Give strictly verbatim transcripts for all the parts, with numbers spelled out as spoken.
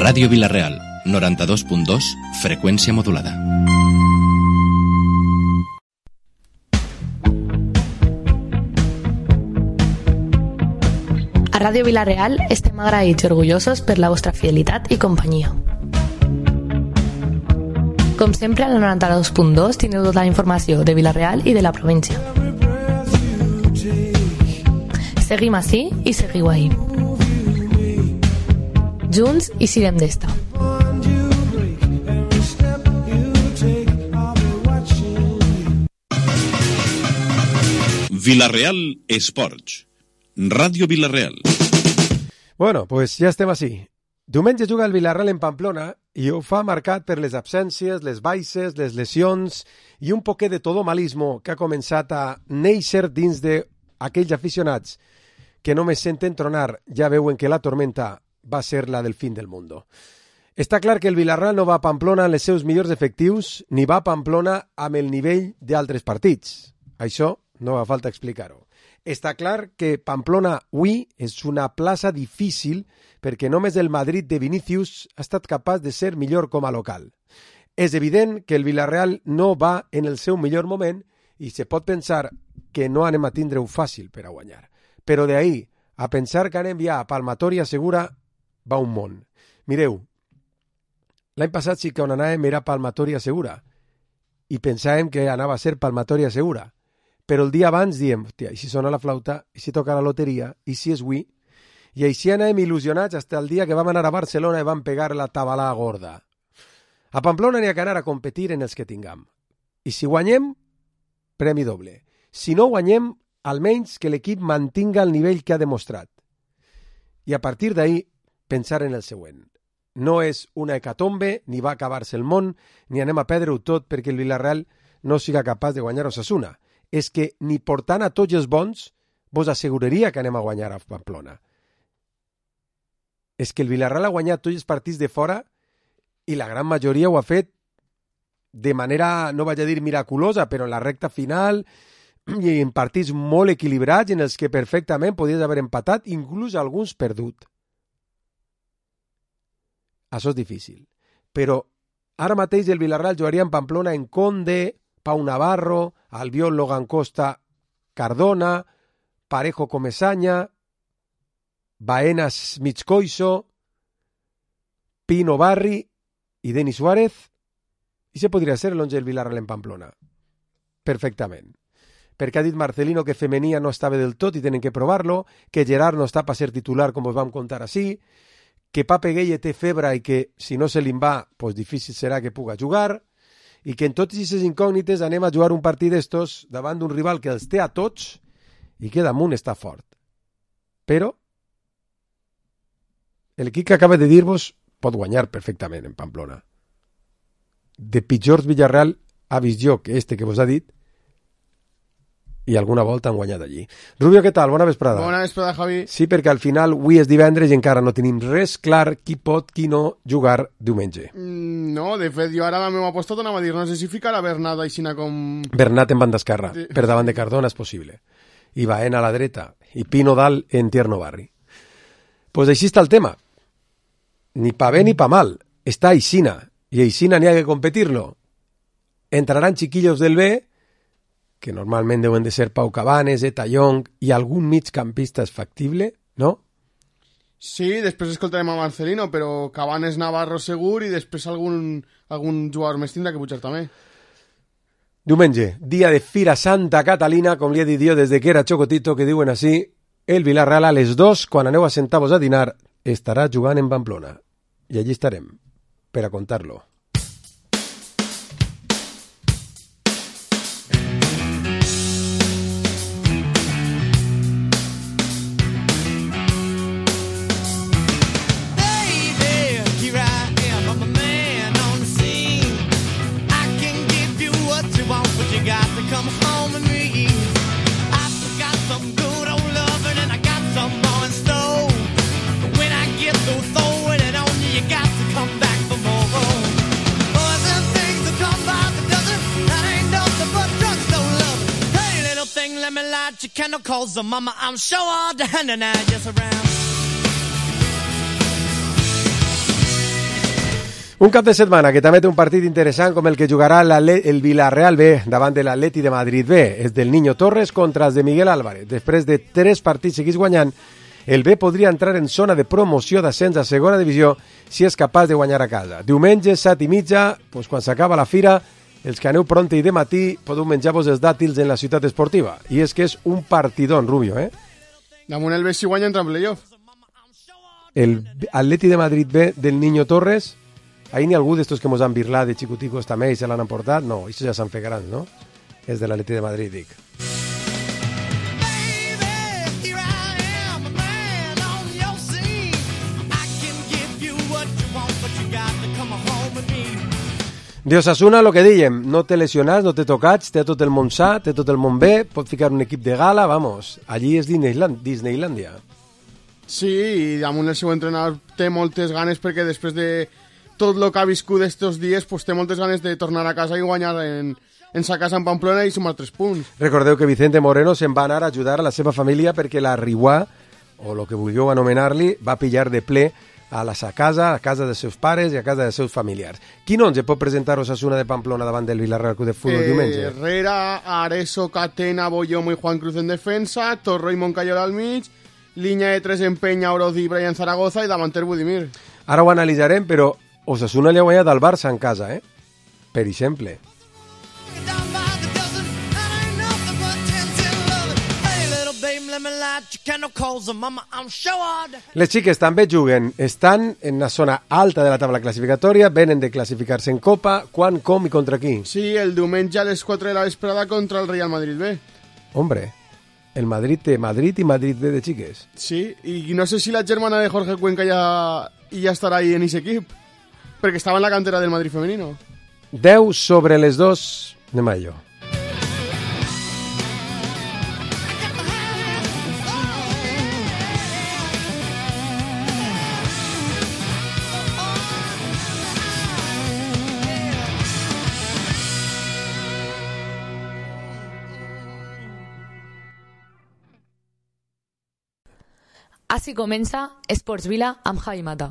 Ràdio Vila-real, noranta-dos punt dos, freqüència modulada. A Ràdio Vila-real estem agraïts i orgullosos per la vostra fidelitat i companyia. Com sempre, al noranta-dos punt dos teniu tota la informació de Vila-real i de la província. Seguim ací i seguiu ahí. Junts i sirem d'esta. Vila-real Esports. Ràdio Vila-real. Bueno, pues ja estem així. Diumenge juga el Vila-real en Pamplona i ho fa marcat per les absències, les baixes, les lesions i un poquet de todomalismo que ha començat a néixer dins d'aquells aficionats que només senten tronar, ja veuen que la tormenta va ser la del fin del mundo. Està clar que el Vila-real no va a Pamplona amb els seus millors efectius ni va a Pamplona amb el nivell d'altres partits. Això no fa falta explicar-ho. Està clar que Pamplona avui és una plaça difícil perquè només el Madrid de Vinícius ha estat capaç de ser millor com a local. És evident que el Vila-real no va en el seu millor moment i se pot pensar que no anem a tindre-ho fàcil per a guanyar. Però d'ahir a pensar que anem ja a palmatòria segura va un món. Mireu, l'any passat sí que on anàvem era palmatòria segura i pensàvem que anava a ser palmatòria segura. Però el dia abans diem, hòstia, i si sona la flauta, i si toca la loteria, i si és avui? I així anàvem il·lusionats fins el dia que vam anar a Barcelona i vam pegar la tabalà gorda. A Pamplona n'hi ha que anar a competir en els que tinguem. I si guanyem, premi doble. Si no guanyem, almenys que l'equip mantinga el nivell que ha demostrat. I a partir d'ahir, pensar en el següent. No és una hecatombe, ni va acabar-se el món, ni anem a perdre-ho tot perquè el Vila-real no siga capaç de guanyar Osasuna. És que ni portant a tots els bons vos asseguraria que anem a guanyar a Pamplona. És que el Vila-real ha guanyat tots els partits de fora i la gran majoria ho ha fet de manera, no vaig a dir miraculosa, però en la recta final i en partits molt equilibrats en els que perfectament podies haver empatat, inclús alguns perdut. Això és difícil. Però ara mateix el Vila-real jugaria en Pamplona en Conde, Pau Navarro, Albiol, Logan Costa, Cardona, Parejo Comesaña, Baenas Michcoiso, Pino Barri i Denis Suárez. I se podria ser l'onze del Vila-real en Pamplona. Perfectament. Perquè ha dit Marcelino que Femenia no estava del tot i tenen que provar-lo, que Gerard no està per ser titular com us vam contar així, que Pape Gueye té febre i que si no se li'n va, pues difícil serà que puga jugar, i que en totes aquestes incògnites anem a jugar un partit d'estos davant d'un rival que els té a tots i que damunt està fort. Però l'equip que acaba de dir-vos pot guanyar perfectament en Pamplona. De pitjors Villarreal ha vist jo que este que vos ha dit i alguna volta han guanyat allí. Rubio, què tal? Bona vesprada. Bona vesprada, Javi. Sí, perquè al final avui és divendres i encara no tenim res clar qui pot, qui no jugar diumenge. Mm, no, de fet, jo ara la meva aposta t'anava a dir, no sé si ficar a Bernat aixina com... Bernat en banda esquerra, sí. Per davant de Cardona és possible. I Baena a la dreta, i Pino dalt en Tierno Barri. Pues així està el tema. Ni pa bé ni pa mal. Està aixina, i aixina n'hi ha que competir-lo. Entraran chiquillos del B, que normalment deuen de ser Pau Cabanes, Eta Young i algun migcampista és factible, no? Sí, després escoltarem a Marcelino, però Cabanes, Navarro segur i després algun, algun jugador més tindrà que pujar també. Diumenge, dia de Fira Santa Catalina, com li he dit jo des de que era xocotito, que diuen així, el Vila-real a les dos, quan aneu a sentar-vos a dinar, estarà jugant en Pamplona. I allí estarem, per a contar-lo. Candle calls the mama, I'm sure all the hand and I just around. Un cap de setmana que també té un partit interessant com el que jugarà el Villarreal B davant de l'Atleti de Madrid B. És del Niño Torres contra els de Miguel Álvarez. Després de tres partits seguits guanyant, el B podria entrar en zona de promoció d'ascens a segona divisió si és capaç de guanyar a casa. Diumenge, set i mitja, doncs quan s'acaba la fira, els que aneu pronte i de matí podeu menjar-vos els dàtils en la ciutat esportiva. I és que és un partidón, Rubio, eh? Damunt el B si guanya entra en playoff. El Atleti de Madrid B del Niño Torres, ahí ni algú d'estos que mos han birlat de xicoticos també i se l'han emportat? No, això ja s'han fet grans, no? És de l'Atleti de Madrid, dic. De Osasuna, lo que dèiem, no té lesionats, no té tocats, té tot el món sa, té tot el món bé, pot ficar un equip de gala, vamos, allí és Disneyland, Disneylandia. Sí, i damunt el seu entrenador té moltes ganes perquè després de tot el que ha viscut estos dies, pues té moltes ganes de tornar a casa i guanyar en, en sa casa en Pamplona i sumar tres punts. Recordeu que Vicente Moreno se'n va anar a ajudar a la seva família perquè la Riuà, o el que vulgueu anomenar-li, va pillar de ple a la sa casa, a casa dels seus pares i a casa dels seus familiars. Quin onze pot presentar Osasuna de Pamplona davant del Villarreal Club de Futbol eh, diumenge? Herrera, Areso, Catena, Boyomo i Juan Cruz en defensa, Torró i Moncayola al mig, línia de tres en Peña, Oroz i Brian Zaragoza i davanter Budimir. Ara ho analitzarem, però Osasuna li ha guanyat al Barça en casa, eh? Per exemple. Les xiques també juguen, estan en la zona alta de la tabla classificatòria, venen de classificar-se en Copa, quan, com i contra qui? Sí, el diumenge a les quatre de la vesprada contra el Real Madrid B. Hombre, el Madrid té Madrid i Madrid B de xiques. Sí, i no sé si la germana de Jorge Cuenca ja, ja estarà ahí en ese equip, perquè estava en la cantera del Madrid femenino. deu sobre les dos, anem a ello. Així comença Esports Vila amb Javi Mata.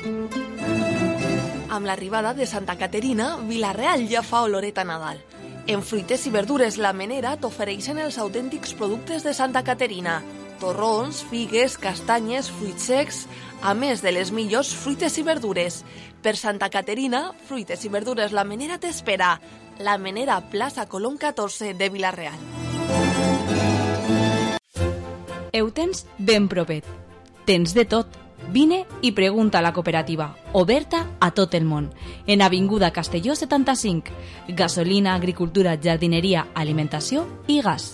Amb l'arribada de Santa Caterina, Vila-real ja fa oloreta Nadal. En fruites i verdures La Menera t'ofereixen els autèntics productes de Santa Caterina. Torrons, figues, castanyes, fruits secs, a més de les millors fruites i verdures. Per Santa Caterina, fruites i verdures La Menera t'espera. La Menera, plaça Colón catorze de Vila-real. Ho tens ben propet. Tens de tot. Vine i pregunta a la cooperativa, oberta a tot el món. En Avinguda Castelló setanta-cinc. Gasolina, agricultura, jardineria, alimentació i gas.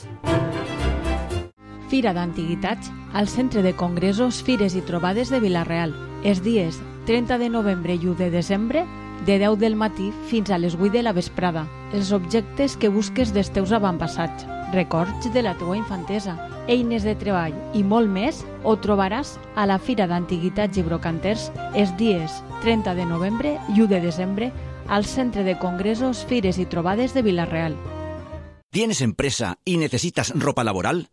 Fira d'Antiguitats al Centre de Congressos, Fires i Trobades de Vila-real. Els dies trenta de novembre i u de desembre, de deu del matí fins a les vuit de la vesprada. Els objectes que busques dels teus avantpassats, records de la teua infantesa, eines de treball i molt més ho trobaràs a la Fira d'Antiguitats i Brocanters els dies trenta de novembre i u de desembre al Centre de Congressos, Fires i Trobades de Vila-real. ¿Tienes empresa y necesitas ropa laboral?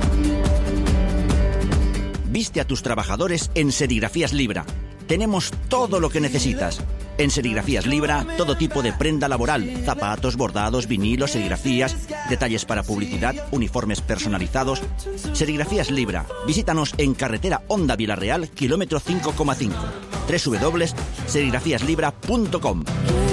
Viste a tus trabajadores en Serigrafías Libra. Tenemos todo lo que necesitas. En Serigrafías Libra, todo tipo de prenda laboral, zapatos, bordados, vinilos, serigrafías, detalles para publicidad, uniformes personalizados. Serigrafías Libra. Visítanos en carretera Honda Vila-real, kilómetro cinco coma cinco. doble u doble u doble u punto serigrafías libra punto com.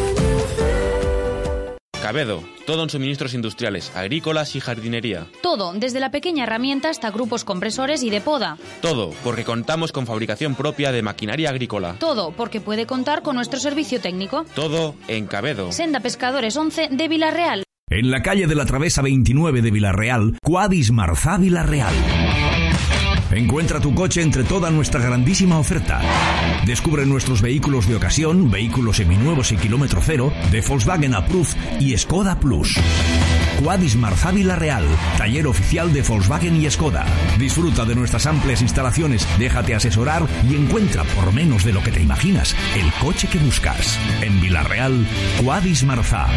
Cabedo, todo en suministros industriales, agrícolas y jardinería. Todo, desde la pequeña herramienta hasta grupos compresores y de poda. Todo, porque contamos con fabricación propia de maquinaria agrícola. Todo, porque puede contar con nuestro servicio técnico. Todo en Cabedo. Senda Pescadores once de Vila-real. En la calle de la Travesa veintinueve de Vila-real, Quadis Marzá Vila-real. Encuentra tu coche entre toda nuestra grandísima oferta. Descubre nuestros vehículos de ocasión, vehículos seminuevos y kilómetro cero, de Volkswagen Approved y Skoda Plus. Quadis Marzá Vila-real, taller oficial de Volkswagen y Skoda. Disfruta de nuestras amplias instalaciones, déjate asesorar y encuentra, por menos de lo que te imaginas, el coche que buscas. En Vila-real, Quadis Marzá.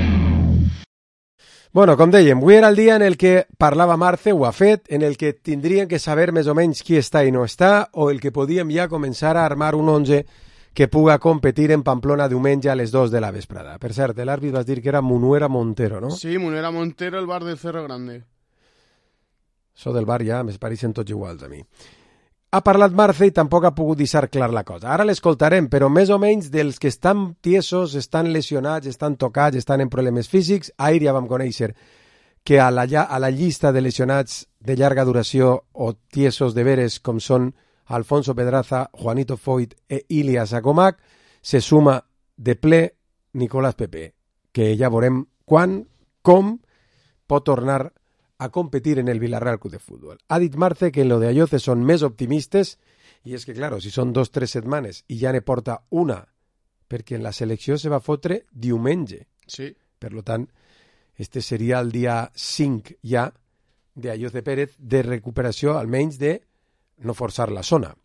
Bueno, com dèiem, avui era el dia en el que parlava Marce, ho ha fet, en el que tindrien que saber més o menys qui està i no està, o el que podíem ja començar a armar un onze que puga competir en Pamplona diumenge a les dos de la vesprada. Per cert, l'àrbit vas dir que era Munuera Montero, no? Sí, Munuera Montero, el bar del Cerro Grande. Això del bar ja me pareixen tots iguals a mi. Ha parlat Marce i tampoc ha pogut deixar clar la cosa. Ara l'escoltarem, però més o menys dels que estan tiesos, estan lesionats, estan tocats, estan en problemes físics, ahir ja vam conèixer que a la, a la llista de lesionats de llarga duració o tiesos de veres com són Alfonso Pedraza, Juanito Foyt e Ilias Agomac, se suma de ple Nicolás Pepe, que ja veurem quan, com pot tornar a competir en el Villarreal Club de Fútbol. Ha dit Marce que en lo de Ayoce són més optimistes i és que, claro, si són dos o tres setmanes i ja ne porta una, perquè en la selecció se va fotre diumenge. Sí. Per lo tant, este seria el dia cinc ja de Ayoce Pérez de recuperació, almenys de no forçar la zona.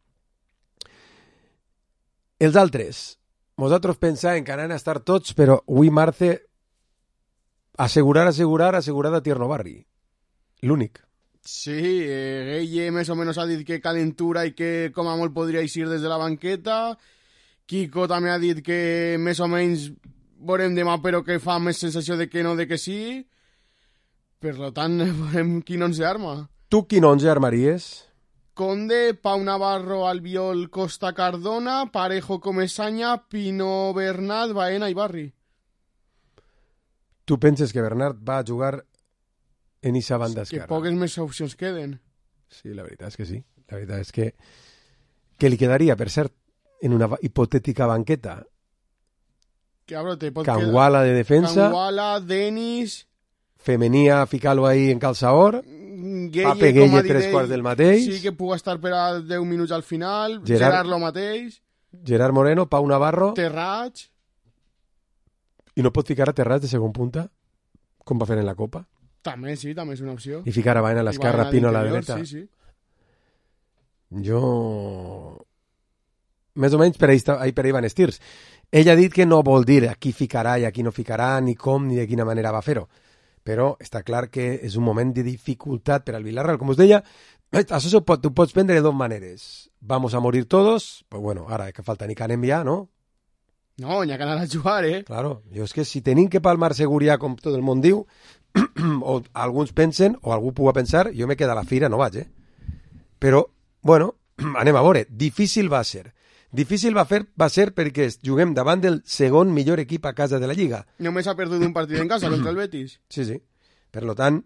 Els altres, nosaltres pensàvem que anaven a estar tots, però avui Marce assegurar, assegurar, assegurar de Tierno Barri. L'únic. Sí, eh, ell més o menys ha dit que calentura i que com a molt podria eixir des de la banqueta. Kiko també ha dit que més o menys veurem demà, però que fa més sensació de que no, de que sí. Per tant, veurem quin onze arma. Tu quin onze armaries? Conde, Pau Navarro, Albiol, Costa Cardona, Parejo, Comesaña, Pino, Bernat, Baena i Barri. Tu penses que Bernat va a jugar en esa banda esquerra? Que poques més opcions queden. Sí, la veritat és que sí. La veritat és que que li quedaria, per cert, en una hipotètica banqueta. Que, bro, te pot Canguala de defensa. Canguala, Denis... Femenia, ficar-lo ahí en calçador. Gueye, Pape Gueye, tres quarts del mateix. Sí, que puga estar per a deu minuts al final. Gerard, Gerard lo mateix. Gerard Moreno, Pau Navarro. Terrats. I no pot ficar a Terrats de segon punta, com va fer en la Copa? També, sí, també és una opció. I ficar a Baena a l'esquerra, Pino a la dreta. Sí, sí. Jo... Més o menys per ahí, ahí per ahí van estirs. Ell ha dit que no vol dir a qui ficarà i a qui no ficarà, ni com, ni de quina manera va fer-ho. Però està clar que és un moment de dificultat per al Villarreal. Com us deia, això ho pot, ho pots prendre de dues maneres. Vamos a morir todos, pues bueno, ara que falta ni canem ja, no? No, n'hi ha que anar a jugar, eh? Claro, jo és que si tenim que palmar seguridad, com tot el món diu, o alguns pensen, o algú pugui pensar, jo me queda a la fira, no vaig, eh? Però, bueno, anem a veure, difícil va ser. Difícil va, fer, va ser perquè juguem davant del segon millor equip a casa de la Lliga. Només ha perdut un partit en casa contra el Betis. Sí, sí. Per lo tant,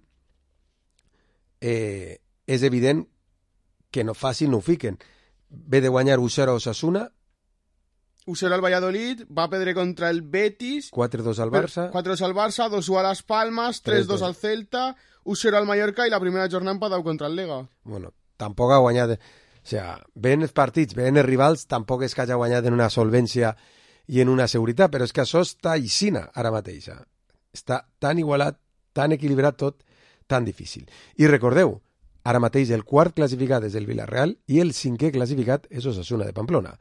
eh, és evident que no fàcil no ho fiquen. Ve de guanyar u zero a Osasuna. u zero al Valladolid, va perdre contra el Betis. quatre dos al Barça. quatre dos al Barça, dos u a Las Palmas, tres dos al Celta, u zero al Mallorca i la primera jornada empatat contra el Lega. Bueno, tampoc ha guanyat... O sea, ven els partits, ven els rivals, tampoc és que hagi guanyat en una solvència i en una seguretat, però és que això està aixina ara mateix. Està tan igualat, tan equilibrat tot, tan difícil. I recordeu, ara mateix el quart classificat és el Villarreal i el cinquè classificat és Osasuna de Pamplona.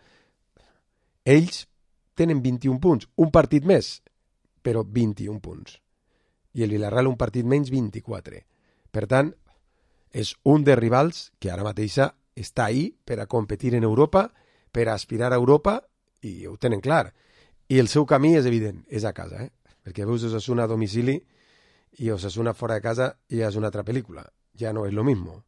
Ells tenen vint-i-un punts, un partit més, però vint-i-un punts. I el Villarreal un partit menys, vint-i-quatre. Per tant, és un dels rivals que ara mateix està ahí per a competir en Europa, per a aspirar a Europa, i ho tenen clar. I el seu camí és evident, és a casa, eh? Perquè veus Osasuna a domicili i Osasuna fora de casa ja és una altra pel·lícula. Ja no és lo mismo.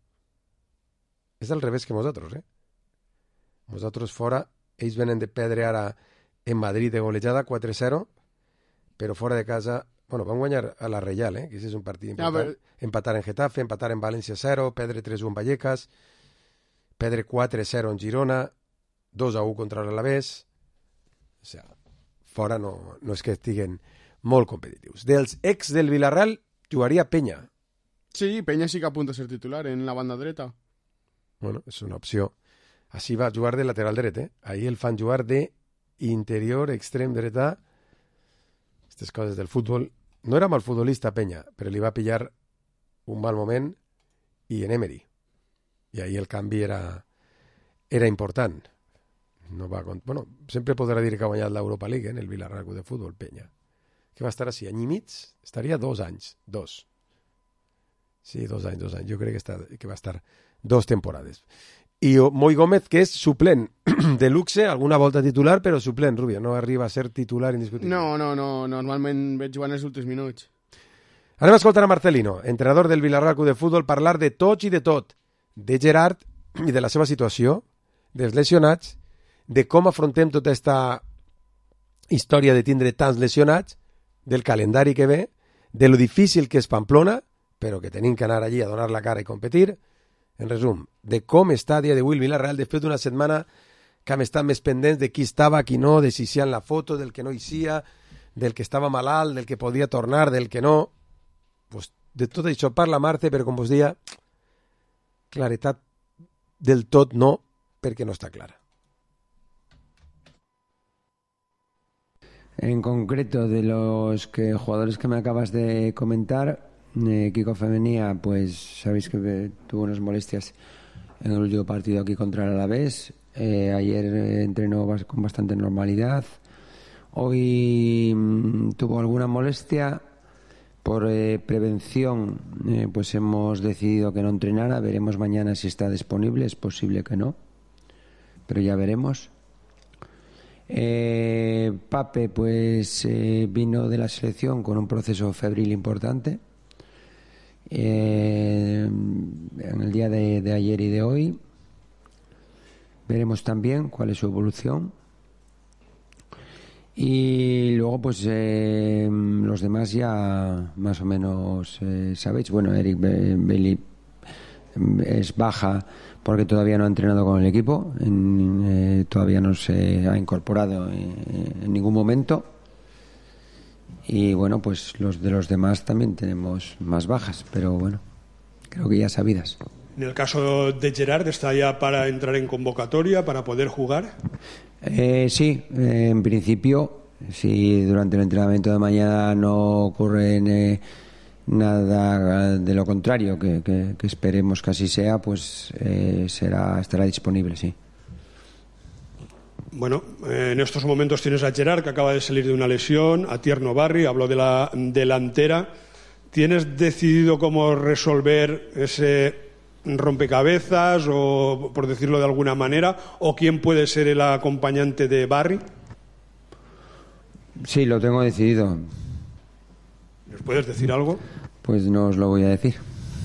És al revés que nosaltres, eh? Nosaltres fora, ells venen de perdre ara en Madrid de golejada quatre zero, però fora de casa... Bueno, van guanyar a la Reial, eh? Que és un partit important. Ja, però... Empatar en Getafe, empatar en València zero, perdre tres u en Vallecas... Perdre quatre zero en Girona, dos a u contra l'Alavés. O sigui, fora no, no és que estiguen molt competitius. Dels ex del Villarreal jugaria Peña. Sí, Peña sí que apunta a ser titular en la banda dreta. Bueno, és una opció. Així va jugar de lateral dret, eh? Ahí el fan jugar de interior, extrem dreta. Aquestes coses del futbol. No era mal futbolista Peña, però li va pillar un mal moment i en Emery. I ahí el canvi era, era important. No va, bueno, sempre podrà dir que ha guanyat l'Europa League en el Villarreal de Futbol, Peña. Que va estar així, any i mig? Estaria dos anys, dos. Sí, dos anys, dos anys. Jo crec que, està, que va estar dos temporades. I Moi Gómez, que és suplent de luxe, alguna volta titular, però suplent, Rubio, no arriba a ser titular indiscutible. No, no, no, normalment veig jugant els últims minuts. Anem a escoltar a Marcelino, entrenador del Villarreal Club de Futbol, parlar de tots i de tot, de Gerard i de la seva situació, dels lesionats, de com afrontem tota aquesta història de tindre tants lesionats, del calendari que ve, de lo difícil que és Pamplona, però que tenim que anar allí a donar la cara i competir. En resum, de com està a dia d'avui el Villarreal després d'una setmana que hem estat més pendents de qui estava, qui no, de si hi ha la foto, del que no hi sia, del que estava malalt, del que podia tornar, del que no. Pues de tot això parla Marte, però com vos deia, claretat del tot no, perquè no està clara. En concreto, de los que, jugadores que me acabas de comentar, eh, Kiko Femenía, pues sabéis que tuvo unas molestias en el último partido aquí contra el Alavés. Eh, ayer eh, entrenó con bastante normalidad. Hoy mmm, tuvo alguna molestia. Por eh, prevención, eh, pues hemos decidido que no entrenara. Veremos mañana si está disponible. Es posible que no, pero ya veremos. Eh, Pape pues eh, vino de la selección con un proceso febril importante eh, en el día de, de ayer y de hoy. Veremos también cuál es su evolución. Y luego pues eh, los demás ya más o menos eh, sabéis. Bueno, Eric Bailey es baja porque todavía no ha entrenado con el equipo, en, eh, todavía no se ha incorporado en, en ningún momento. Y bueno, pues los de los demás también tenemos más bajas, pero bueno, creo que ya sabidas. En el caso de Gerard, ¿está ya para entrar en convocatoria, para poder jugar? Eh, sí, eh, en principio, si durante el entrenamiento de mañana no ocurre eh, nada de lo contrario, que, que, que esperemos que así sea, pues eh, será estará disponible, sí. Bueno, eh, en estos momentos tienes a Gerard, que acaba de salir de una lesión, a Tierno Barri, habló de la delantera. ¿Tienes decidido cómo resolver ese rompecabezas, o por decirlo de alguna manera, o quién puede ser el acompañante de Barri? Sí, lo tengo decidido. ¿Nos puedes decir algo? Pues no os lo voy a decir.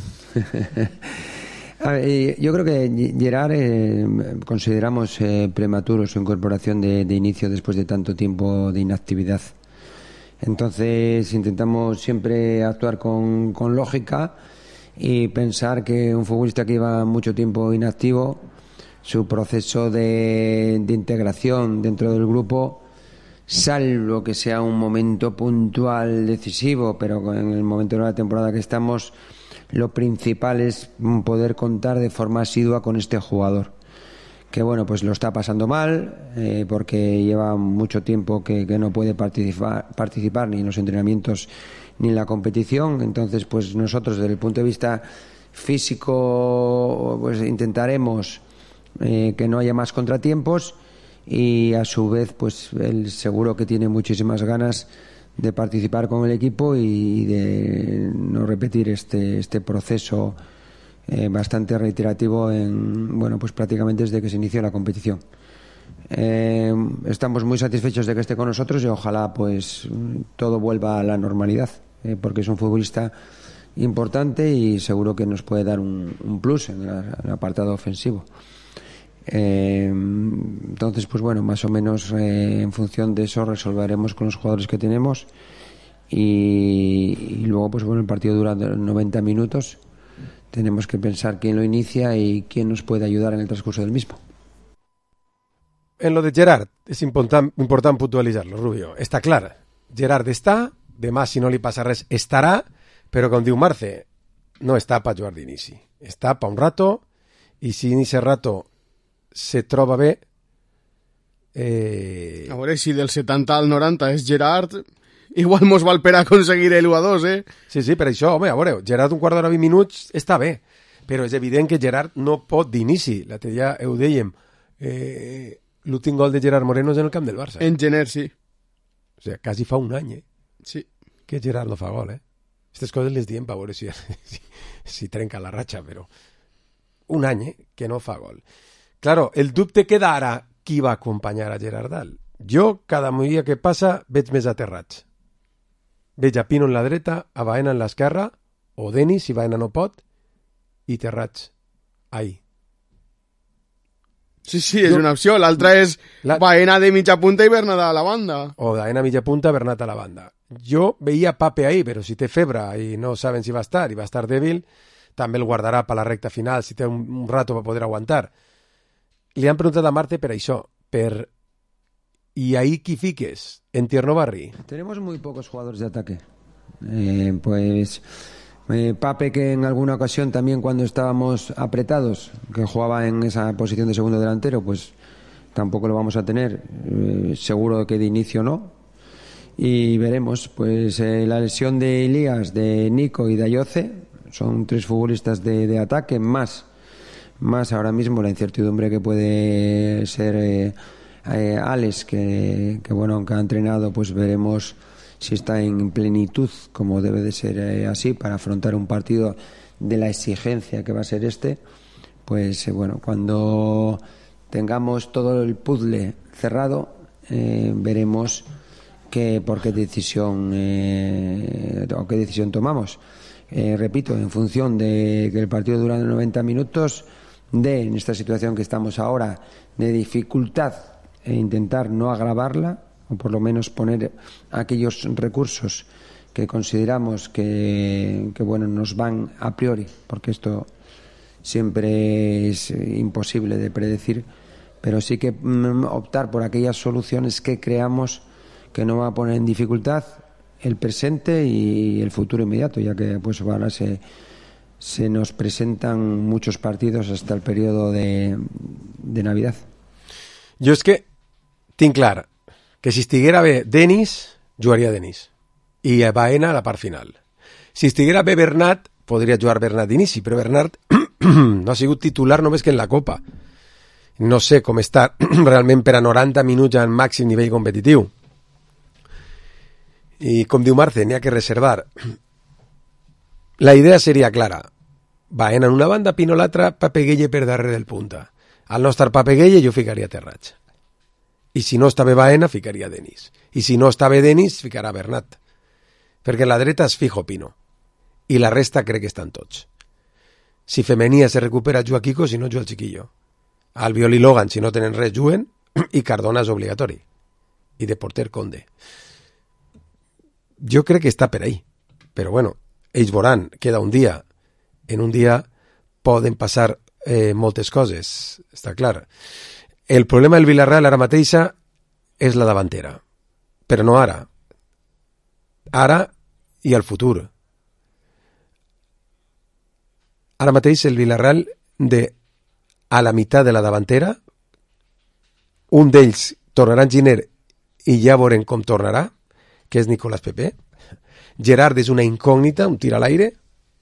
A ver, yo creo que Gerard eh, consideramos eh, prematuro su incorporación de, de inicio después de tanto tiempo de inactividad. Entonces intentamos siempre actuar con, con lógica y pensar que un futbolista que lleva mucho tiempo inactivo, su proceso de, de integración dentro del grupo, salvo que sea un momento puntual decisivo, pero en el momento de la temporada que estamos, lo principal es poder contar de forma asidua con este jugador, que bueno, pues lo está pasando mal, eh, porque lleva mucho tiempo que, que no puede participar, participar ni en los entrenamientos ni en la competición. Entonces pues nosotros desde el punto de vista físico pues intentaremos eh, que no haya más contratiempos, y a su vez pues él seguro que tiene muchísimas ganas de participar con el equipo y de no repetir este, este proceso eh, bastante reiterativo en, bueno, pues prácticamente desde que se inició la competición. Eh, estamos muy satisfechos de que esté con nosotros y ojalá pues todo vuelva a la normalidad, eh, porque es un futbolista importante y seguro que nos puede dar un, un plus en, la, en el apartado ofensivo. Eh, entonces pues bueno, más o menos eh, en función de eso resolveremos con los jugadores que tenemos, y, y luego pues bueno, el partido dura noventa minutos, tenemos que pensar quién lo inicia y quién nos puede ayudar en el transcurso del mismo. En lo de Gerard és important, important puntualitzar-lo, Rubio. Està clar, Gerard està, demà si no li passa res estarà, però com diu Marce, no està per jugar d'inici, està per un rato, i si en ese rato se troba bé, eh... a veure, si del setanta al noranta és Gerard, igual mos val per aconseguir el u a dos, eh? Sí, sí, per això, home, a veure, Gerard un quart d'hora, vint minuts, està bé, però és evident que Gerard no pot d'inici. L'altre dia ho dèiem, eh, l'últim gol de Gerard Moreno és en el camp del Barça. En gener, sí. O sigui, quasi fa un any, eh? Sí. Que Gerard no fa gol, eh? Aquestes coses les diem per veure si, si, si trenca la ratxa, però un any, eh? Que no fa gol. Claro, el dubte queda ara, qui va acompanyar a Gerard Dal. Jo, cada dia que passa, veig més aterrats. Veig a Pino en la dreta, a Baena en l'esquerra, o Denis, si Baena no pot, i Terrats. Ahí. Sí, sí, és jo, una opció. L'altra és la... Baena de mitja punta i Bernat a la banda. O Baena mitja punta, Bernat a la banda. Jo veia Pape ahí, però si té febre i no saben si va estar, i va estar dèbil, també el guardarà per la recta final, si té un, un rato per poder aguantar. Li han preguntat a Marte per això, per... ¿Y ahí qué fiques? ¿En Tierno Barri? Tenemos muy pocos jugadores de ataque. Eh, pues eh, Pape, que en alguna ocasión también cuando estábamos apretados, que jugaba en esa posición de segundo delantero, pues tampoco lo vamos a tener. Eh, seguro que de inicio no. Y veremos, pues eh, la lesión de Elías, de Nico y de Ayoce, son tres futbolistas de, de ataque, más, más ahora mismo la incertidumbre que puede ser... Eh, Eh, Alex, que, que bueno, aunque ha entrenado, pues veremos si está en plenitud, como debe de ser eh, así, para afrontar un partido de la exigencia que va a ser este. Pues eh, bueno, cuando tengamos todo el puzzle cerrado, eh, veremos que, por qué decisión eh, o qué decisión tomamos. Eh, repito, en función de que el partido dura noventa minutos, de en esta situación que estamos ahora de dificultad, e intentar no agravarla, o por lo menos poner aquellos recursos que consideramos que, que bueno, nos van a priori, porque esto siempre es imposible de predecir, pero sí que mm, optar por aquellas soluciones que creamos que no va a poner en dificultad el presente y el futuro inmediato, ya que pues ahora se, se nos presentan muchos partidos hasta el periodo de, de Navidad. Jo és que tinc clar que si estiguera bé Denis, jugaria Denis. I a Baena a la part final. Si estiguera bé Bernat, podria jugar Bernat d'inici, però Bernat no ha sigut titular només que en la Copa. No sé com està realment per a noranta minuts en màxim nivell competitiu. I com diu Marce, n'hi ha que reservar. La idea seria clara. Baena en una banda, Pino l'altra, Pape Gueye per darrere del punta. Al no estar Pape Gueye, jo ficaria Terrats. I si no està bé Baena, ficaria Denis. I si no està bé Denis, ficarà Bernat. Perquè la dreta és fijo Pino. I la resta crec que estan tots. Si Femenia se recupera, juga Kiko, si no juga el Chiquillo. Albiol i Logan, si no tenen res, juguen. I Cardona és obligatori. I de porter Conde. Jo crec que està per ahí. Però bueno, ells veuran, queda un dia. En un dia poden passar eh, moltes coses, està clar. El problema del Villarreal ara mateixa és la davantera, però no ara. Ara i al futur. Ara mateix el Villarreal de a la meitat de la davantera, un d'ells tornarà en Giner i ja veurem com tornarà, que és Nicolás Pepe. Gerard és una incògnita, un tir a l'aire.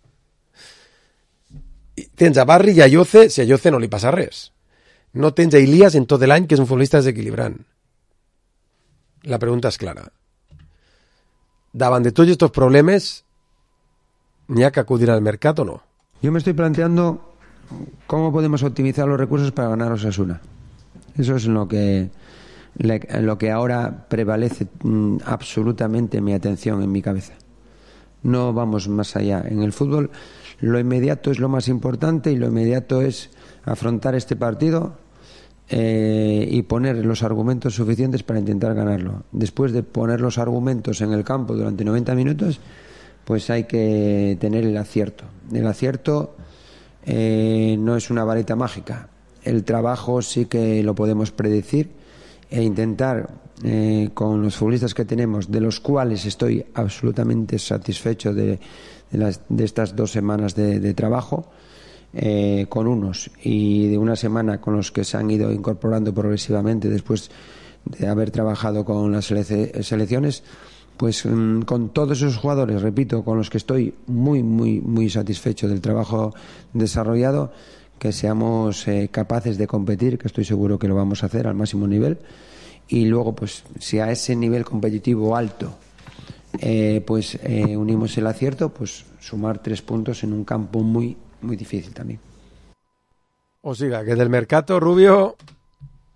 Tens a Barri i a Ayoce, si a Ayoce no li passa res. No tens a Elías en tot l'any, que és un futbolista desequilibrant. La pregunta és clara. Davant de tots estos problemes, ¿n'hi ha que acudir al mercat o no? Yo me estoy planteando cómo podemos optimizar los recursos para ganar Osasuna. Eso es lo que, lo que ahora prevalece mm, absolutamente mi atención en mi cabeza. No vamos más allá. En el fútbol lo inmediato es lo más importante y lo inmediato es afrontar este partido eh, y poner los argumentos suficientes para intentar ganarlo. Después de poner los argumentos en el campo durante noventa minutos, pues hay que tener el acierto. El acierto eh, no es una varita mágica. El trabajo sí que lo podemos predecir e intentar eh, con los futbolistas que tenemos, de los cuales estoy absolutamente satisfecho de, de, las, de estas dos semanas de, de trabajo, eh, con unos y de una semana con los que se han ido incorporando progresivamente después de haber trabajado con las selec- selecciones, pues um, con todos esos jugadores, repito, con los que estoy muy, muy, muy satisfecho del trabajo desarrollado, que seamos eh, capaces de competir, que estoy seguro que lo vamos a hacer al máximo nivel, y luego, pues, si a ese nivel competitivo alto eh, pues eh, unimos el acierto, pues sumar tres puntos en un campo muy, muy difícil también. O siga, que del mercado, Rubio,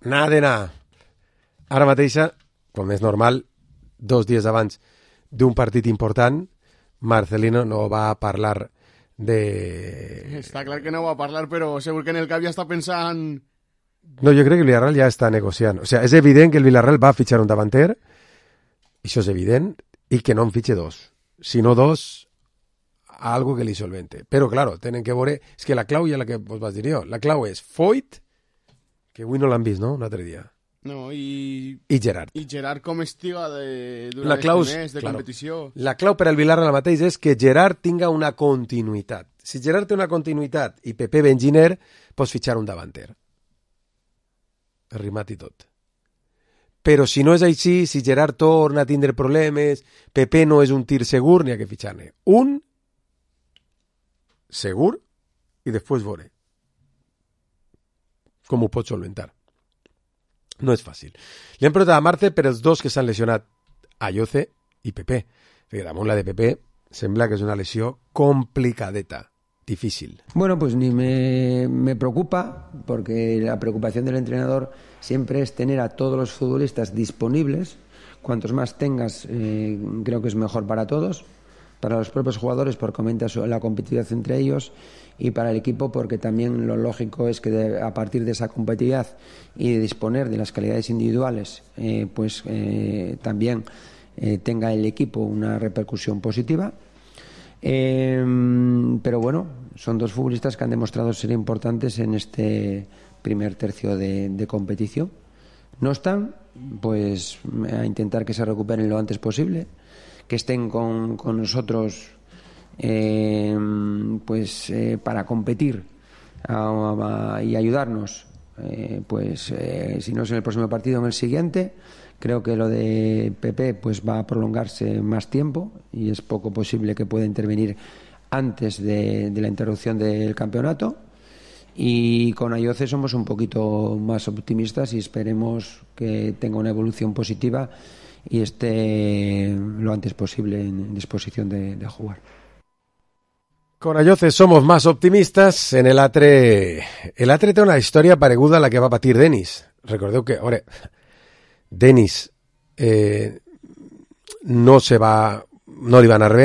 nada de nada. Ara mateixa, com és normal, dos dies abans d'un partit important, Marcelino no va a parlar de... Està clar que no va a parlar, però segur que en el cap ja està pensant... No, jo crec que el Villarreal ja està negociant. O sea, és evident que el Villarreal va a fitxar un davanter, això és evident, i que no en fitxe dos. Si no dos, algo que li solvente. Però, claro, tenen que veure... És que la clau ja la que vos vas dir jo. La clau és Foyt, que avui no l'han vist, no?, un altre dia. No, i... I Gerard. I Gerard com estiga de, durant la clau, els primers de claro, competició. La clau per al Villarreal mateix és que Gerard tinga una continuïtat. Si Gerard té una continuïtat i Pepe Benjiner, pots fitxar un davanter. Rimat i tot. Però si no és així, si Gerard torna a tindre problemes, Pepe no és un tir segur, n'hi ha que fitxar-ne un segur i després veure com ho pot solventar. No és fàcil. Li han preguntat a Marce per els dos que s'han lesionat, Ayoce i Pepe. Perquè damunt la de Pepe sembla que és una lesió complicadeta. Difícil. Bueno, pues ni me, me preocupa, porque la preocupación del entrenador siempre es tener a todos los futbolistas disponibles. Cuantos más tengas, eh, creo que es mejor para todos, para los propios jugadores porque aumenta la competitividad entre ellos, y para el equipo porque también lo lógico es que de, a partir de esa competitividad y de disponer de las calidades individuales, eh, pues eh, también eh, tenga el equipo una repercusión positiva. Eh, pero bueno, son dos futbolistas que han demostrado ser importantes en este primer tercio de, de competición. No están, pues a intentar que se recuperen lo antes posible, que estén con, con nosotros eh, pues eh, para competir a, a, y ayudarnos, eh, pues eh, si no es en el próximo partido, en el siguiente. Creo que lo de Pepe pues va a prolongarse más tiempo y es poco posible que pueda intervenir antes de, de la interrupción del campeonato. Y con Ayoce somos un poquito más optimistas y esperemos que tenga una evolución positiva y esté lo antes posible en disposición de, de jugar. Con Ayoce somos más optimistas. En el altre... El altre té una història pareguda a la que va patir Denis. Recordeu que, ore, Denis eh, no se va, no li va anar bé,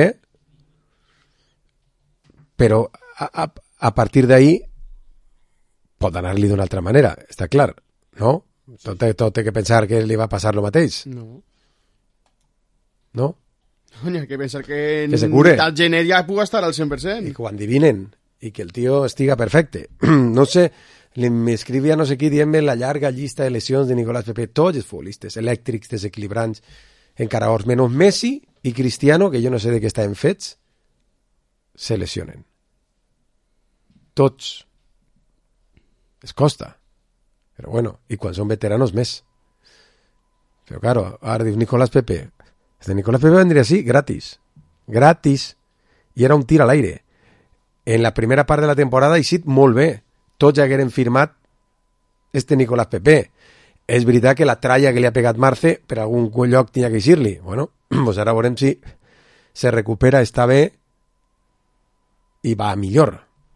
però a, a, a partir d'ahí pot anar-li d'una altra manera, està clar, no? Tot, tot té que pensar que li va passar el mateix. No. No? N'hi ha que pensar que, que se cure. Tal gener ja puga estar al cent per cent. I que ho endivinen, i que el tio estiga perfecte. No sé... M'escrivia no sé qui dient-me la llarga llista de lesions de Nicolás Pepe. Tots els futbolistes elèctrics, desequilibrants, encaraors, menys Messi i Cristiano, que jo no sé de què estaven fets, se lesionen. Tots. Es costa. Però bueno, i quan són veteranos més. Però claro, ara dius Nicolás Pepe. Este Nicolás Pepe vendria así, gratis. Gratis. I era un tir a l'aire. En la primera part de la temporada ha eixit molt bé. Tots ja hagueren firmat este Nicolás Pepe. És veritat que la tralla que li ha pegat Marce per algun lloc tenia que eixir-li. Bueno, pues ara veurem si se recupera, està bé i va a millor.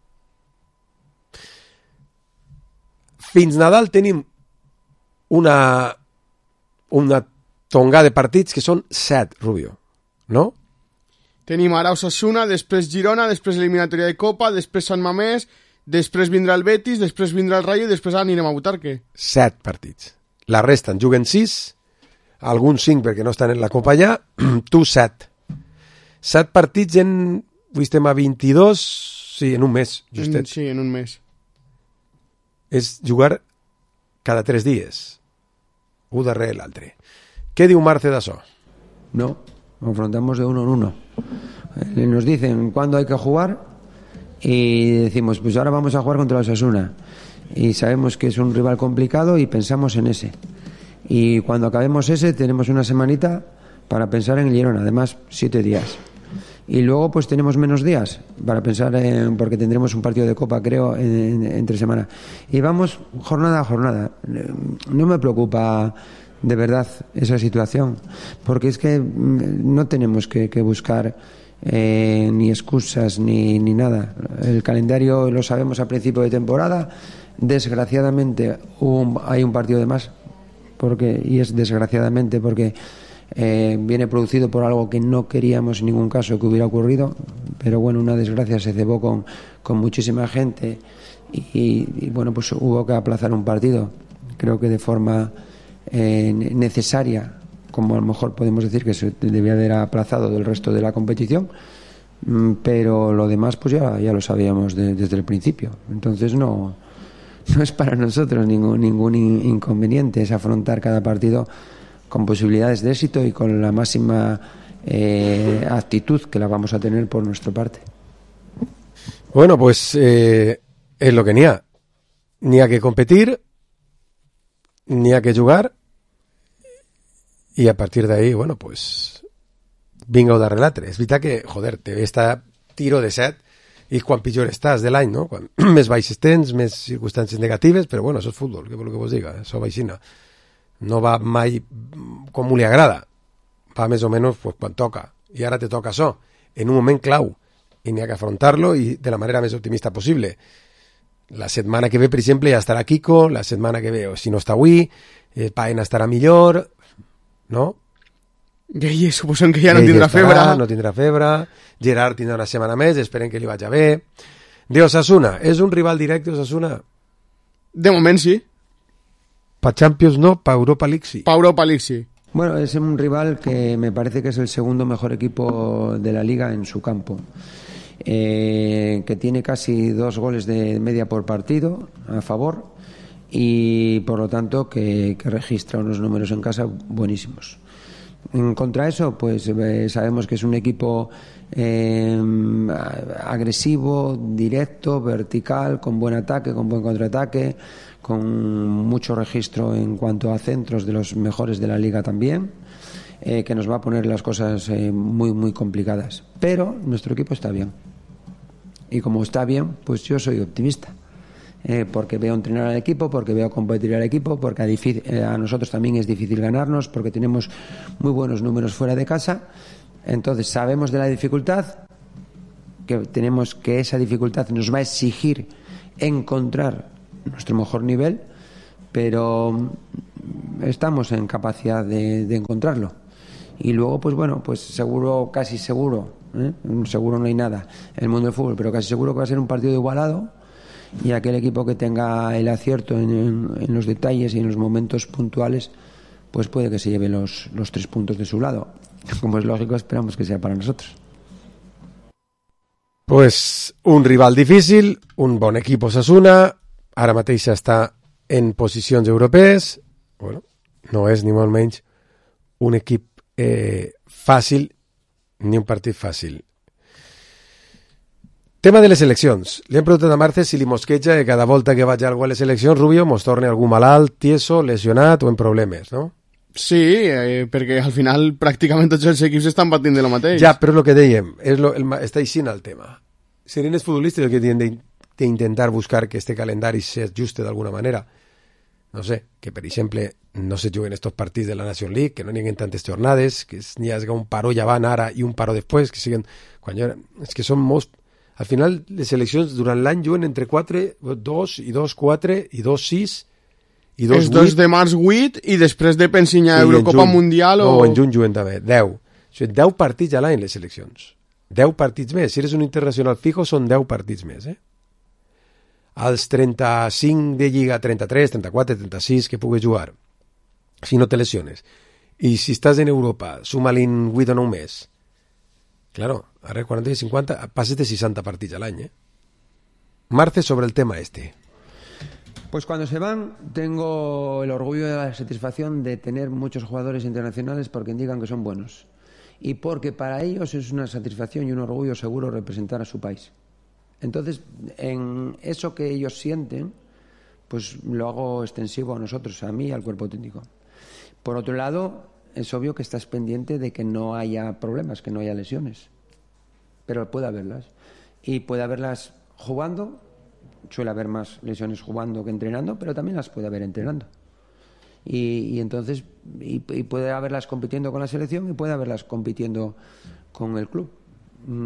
Fins Nadal tenim una una tongada de partits que són set, Rubio, no? Tenim ara Osasuna, després Girona, després eliminatòria de Copa, després Sant Mamés, després vindrà el Betis, després vindrà el Rayo i després anirem a Butarque. Set partits. La resta en juguen sis, alguns cinc perquè no estan en la Copa ja, tu set. Set partits en... Avui estem a vint-i-dos, sí, en un mes, justet. Sí, en un mes. És jugar cada tres dies. Un darrere l'altre. Què diu Marce d'això? No, confrontamos de uno en uno. Nos dicen cuándo hay que jugar y decimos, pues ahora vamos a jugar contra la Osasuna. Y sabemos que es un rival complicado y pensamos en ese. Y cuando acabemos ese, tenemos una semanita para pensar en el Girona, además siete días. Y luego pues tenemos menos días para pensar en, porque tendremos un partido de Copa, creo, en, en, entre semana. Y vamos jornada a jornada. No me preocupa de verdad esa situación, porque es que no tenemos que, que buscar eh, ni excusas ni, ni nada. El calendario lo sabemos a principio de temporada, desgraciadamente un, hay un partido de más, porque, y es desgraciadamente porque eh, viene producido por algo que no queríamos en ningún caso que hubiera ocurrido, pero bueno, una desgracia se cebó con, con muchísima gente y, y bueno, pues hubo que aplazar un partido, creo que de forma eh, necesaria, como a lo mejor podemos decir que se debía haber aplazado del resto de la competición, pero lo demás pues ya, ya lo sabíamos de, desde el principio, entonces no, no es para nosotros ningún, ningún inconveniente, es afrontar cada partido con posibilidades de éxito y con la máxima eh, actitud que la vamos a tener por nuestra parte. Bueno, pues eh, es lo que n'hi ha. N'hi ha que competir, n'hi ha que jugar, i a partir d'ahí, bueno, pues vinga-ho darrere l'altre. És veritat que, joder, te ve esta tiro de set i quan pitjor estàs de l'any, no? Quan més baixes tens, més circumstàncies negatives, però bueno, això és futbol, què vol que vos diga, això va aixina. No va mai com li agrada, va més o menys pues, quan toca, i ara te toca això, en un moment clau, i n'hi ha que afrontar-lo i de la manera més optimista possible. La setmana que ve, per exemple, ja estarà Kiko, la setmana que ve, o si no està avui, eh, Paena estarà millor, no? Gay, suposen que ja no tindrà febre. No tindrà febre, Gerard tindrà una setmana més, esperen que li vagi bé. De Osasuna, és un rival directe Osasuna? De moment sí. Pa Champions no, pa Europa League sí. Pa Europa League sí. Bueno, es un rival que me parece que es el segundo mejor equipo de la liga en su campo. Eh, que tiene casi dos goles de media por partido a favor y por lo tanto que, que registra unos números en casa buenísimos. En contra eso, pues eh, sabemos que es un equipo eh, agresivo, directo, vertical, con buen ataque, con buen contraataque, con mucho registro en cuanto a centros, de los mejores de la liga también, eh, que nos va a poner las cosas eh, muy muy complicadas. Pero nuestro equipo está bien. Y como está bien, pues yo soy optimista. Eh, porque veo entrenar al equipo, porque veo competir al equipo, porque a, difícil, eh, a nosotros también es difícil ganarnos, porque tenemos muy buenos números fuera de casa. Entonces sabemos de la dificultad, que tenemos que esa dificultad nos va a exigir encontrar nuestro mejor nivel, pero estamos en capacidad de, de encontrarlo. Y luego, pues bueno, pues seguro, casi seguro, ¿eh? seguro no hay nada en el mundo del fútbol, pero casi seguro que va a ser un partido igualado. Y aquel equipo que tenga el acierto en, en, en los detalles y en los momentos puntuales, pues puede que se lleve los, los tres puntos de su lado. Como es lógico, esperamos que sea para nosotros. Pues un rival difícil, un bon equip Osasuna, ara mateix està en posicions europees, bueno, no és ni molt menys un equip eh, fàcil ni un partit fàcil. Tema de les eleccions. Li hem preguntat a Marce si li mosqueja que cada volta que vaig a algú a les eleccions, Rubio, mos torni algú malalt, tieso, lesionat o en problemes, no? Sí, eh, perquè al final pràcticament tots els equips estan patint de lo mateix. Ja, però és el que dèiem, és lo, el, està aixint el tema. Serien els futbolistes el que tenen d'intentar buscar que este calendari s'ajuste d'alguna manera. No sé, que per exemple no se juguen estos partits de la Nation League, que no n'hi hagi tantes jornades, que n'hi hagi un paró ja van ara i un paró després, que siguen... Quan jo... És que són molts... Al final, les eleccions durant l'any juguen entre quatre, dos, i dos, quatre, i dos, sis, i dos, vuit. Els dos de març, vuit, i després de pensinya Eurocopa Mundial o... No, en juny juguen també, deu. O sigui, deu partits a l'any, les eleccions. Deu partits més. Si eres un internacional fijo, són deu partits més, eh? Als trenta-cinc de Lliga, trenta-tres, trenta-quatre, trenta-sis, que pugues jugar, si no te lesiones. I si estàs en Europa, suma-li vuit o nou més. Claro, ahora cuarenta y cincuenta, pases de sesenta partidos al año. ¿eh? Marce, sobre el tema este. Pues cuando se van, tengo el orgullo y la satisfacción de tener muchos jugadores internacionales porque indican que son buenos. Y porque para ellos es una satisfacción y un orgullo seguro representar a su país. Entonces, en eso que ellos sienten, pues lo hago extensivo a nosotros, a mí y al cuerpo técnico. Por otro lado, es obvio que estás pendiente de que no haya problemas, que no haya lesiones. Pero puede haberlas. Y puede haberlas jugando. Suele haber más lesiones jugando que entrenando, pero también las puede haber entrenando. Y, y entonces, y, y puede haberlas compitiendo con la selección y puede haberlas compitiendo con el club.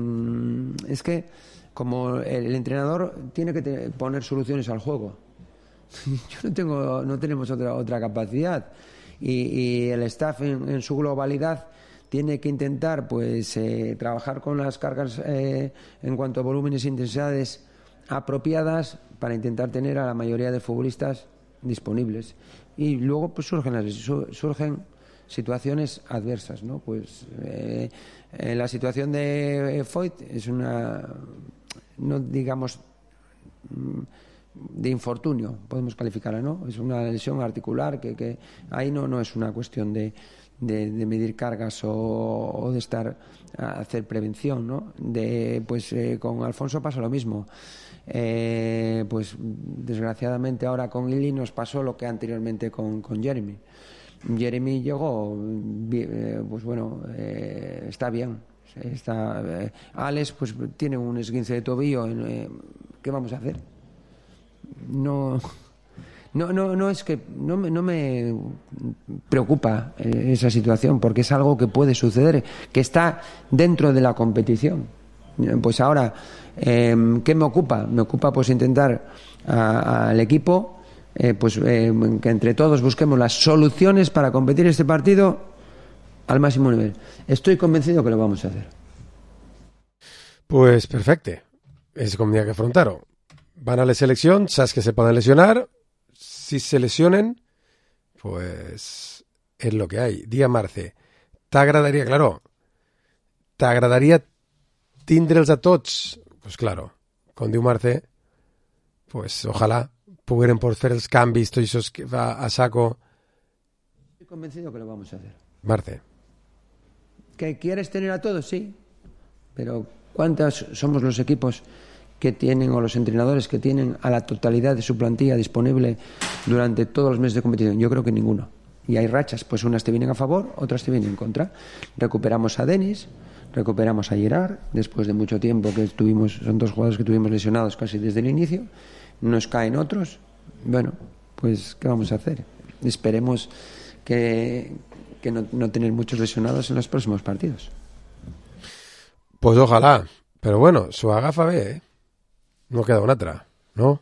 Mm, es que, como el, el entrenador tiene que te, poner soluciones al juego. Yo no tengo, no tenemos otra otra capacidad y, y el staff en, en su globalidad tiene que intentar pues eh, trabajar con las cargas eh, en cuanto a volúmenes e intensidades apropiadas para intentar tener a la mayoría de futbolistas disponibles. Y luego pues surgen surgen situaciones adversas, ¿no? Pues eh, en la situación de Foyt es una, no digamos de infortunio, podemos calificarla, ¿no? Es una lesión articular que, que ahí no no es una cuestión de De, de medir cargas o, o de estar a hacer prevención, ¿no? De, pues eh, con Alfonso pasa lo mismo. Eh, pues desgraciadamente ahora con Ili nos pasó lo que anteriormente con, con Jeremy. Jeremy llegó, eh, pues bueno, eh, está bien. Está, eh, Alex pues tiene un esguince de tobillo. Eh, ¿Qué vamos a hacer? No. No, no, no es que no me, no me preocupa eh, esa situación porque es algo que puede suceder, que está dentro de la competición. Pues ahora, eh, ¿qué me ocupa? Me ocupa pues intentar al equipo eh, pues eh, que entre todos busquemos las soluciones para competir este partido al máximo nivel. Estoy convencido que lo vamos a hacer. Pues perfecto. És com n'hi ha que afrontar-ho. Van a les seleccions, saps que se poden lesionar. Si se lesionen, pues es lo que hay. Dia Marce, t'agradaria, claro, t'agradaria tindre'ls a tots? Pues claro, com diu Marce, pues ojalá pogueren por fer els canvis, tots esos que va a saco. Estoy convencido que lo vamos a hacer. Marce. ¿Que quieres tener a todos? Sí. Pero ¿cuántos somos los equipos que tienen o los entrenadores que tienen a la totalidad de su plantilla disponible durante todos los meses de competición? Yo creo que ninguno. Y hay rachas, pues unas te vienen a favor, otras te vienen en contra. Recuperamos a Denis, recuperamos a Gerard, después de mucho tiempo que tuvimos, son dos jugadores que tuvimos lesionados casi desde el inicio, nos caen otros. Bueno, pues ¿qué vamos a hacer? Esperemos que, que no, no tener muchos lesionados en los próximos partidos. Pues ojalá, pero bueno, su agafa ve, ¿eh? No queda una otra, ¿no?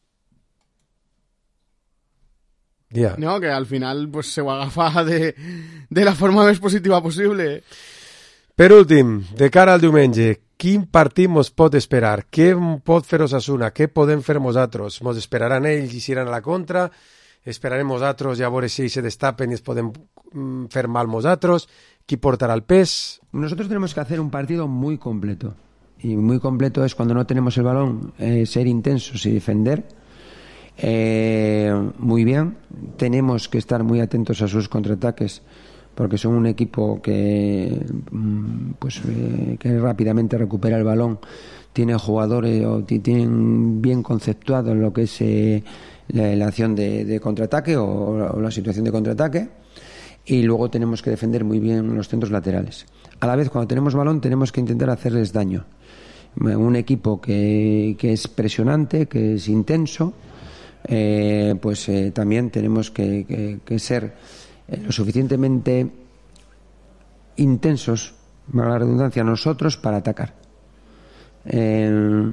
Yeah. No, que al final pues se ho agafa de, de la forma més positiva possible. Per últim, de cara al diumenge, quin partit mos pot esperar? Què pot fer Osasuna? Què podem fer nosaltres? Mos esperaran ells i iran a la contra? Esperarem nosaltres i a veure si ells se destapen i es podem fer mal nosaltres? Qui portarà el pes? Nosotros tenemos que hacer un partido muy completo. Y muy completo es cuando no tenemos el balón, eh, ser intensos y defender eh, muy bien. Tenemos que estar muy atentos a sus contraataques porque son un equipo que pues eh, que rápidamente recupera el balón, tiene jugadores o tienen bien conceptuado lo que es eh, la, la acción de, de contraataque o, o la situación de contraataque, y luego tenemos que defender muy bien los centros laterales. A la vez, cuando tenemos balón, tenemos que intentar hacerles daño. Un equipo que, que es presionante, que es intenso, eh, pues eh, también tenemos que, que, que ser eh, lo suficientemente intensos, valga la redundancia, nosotros para atacar. Eh,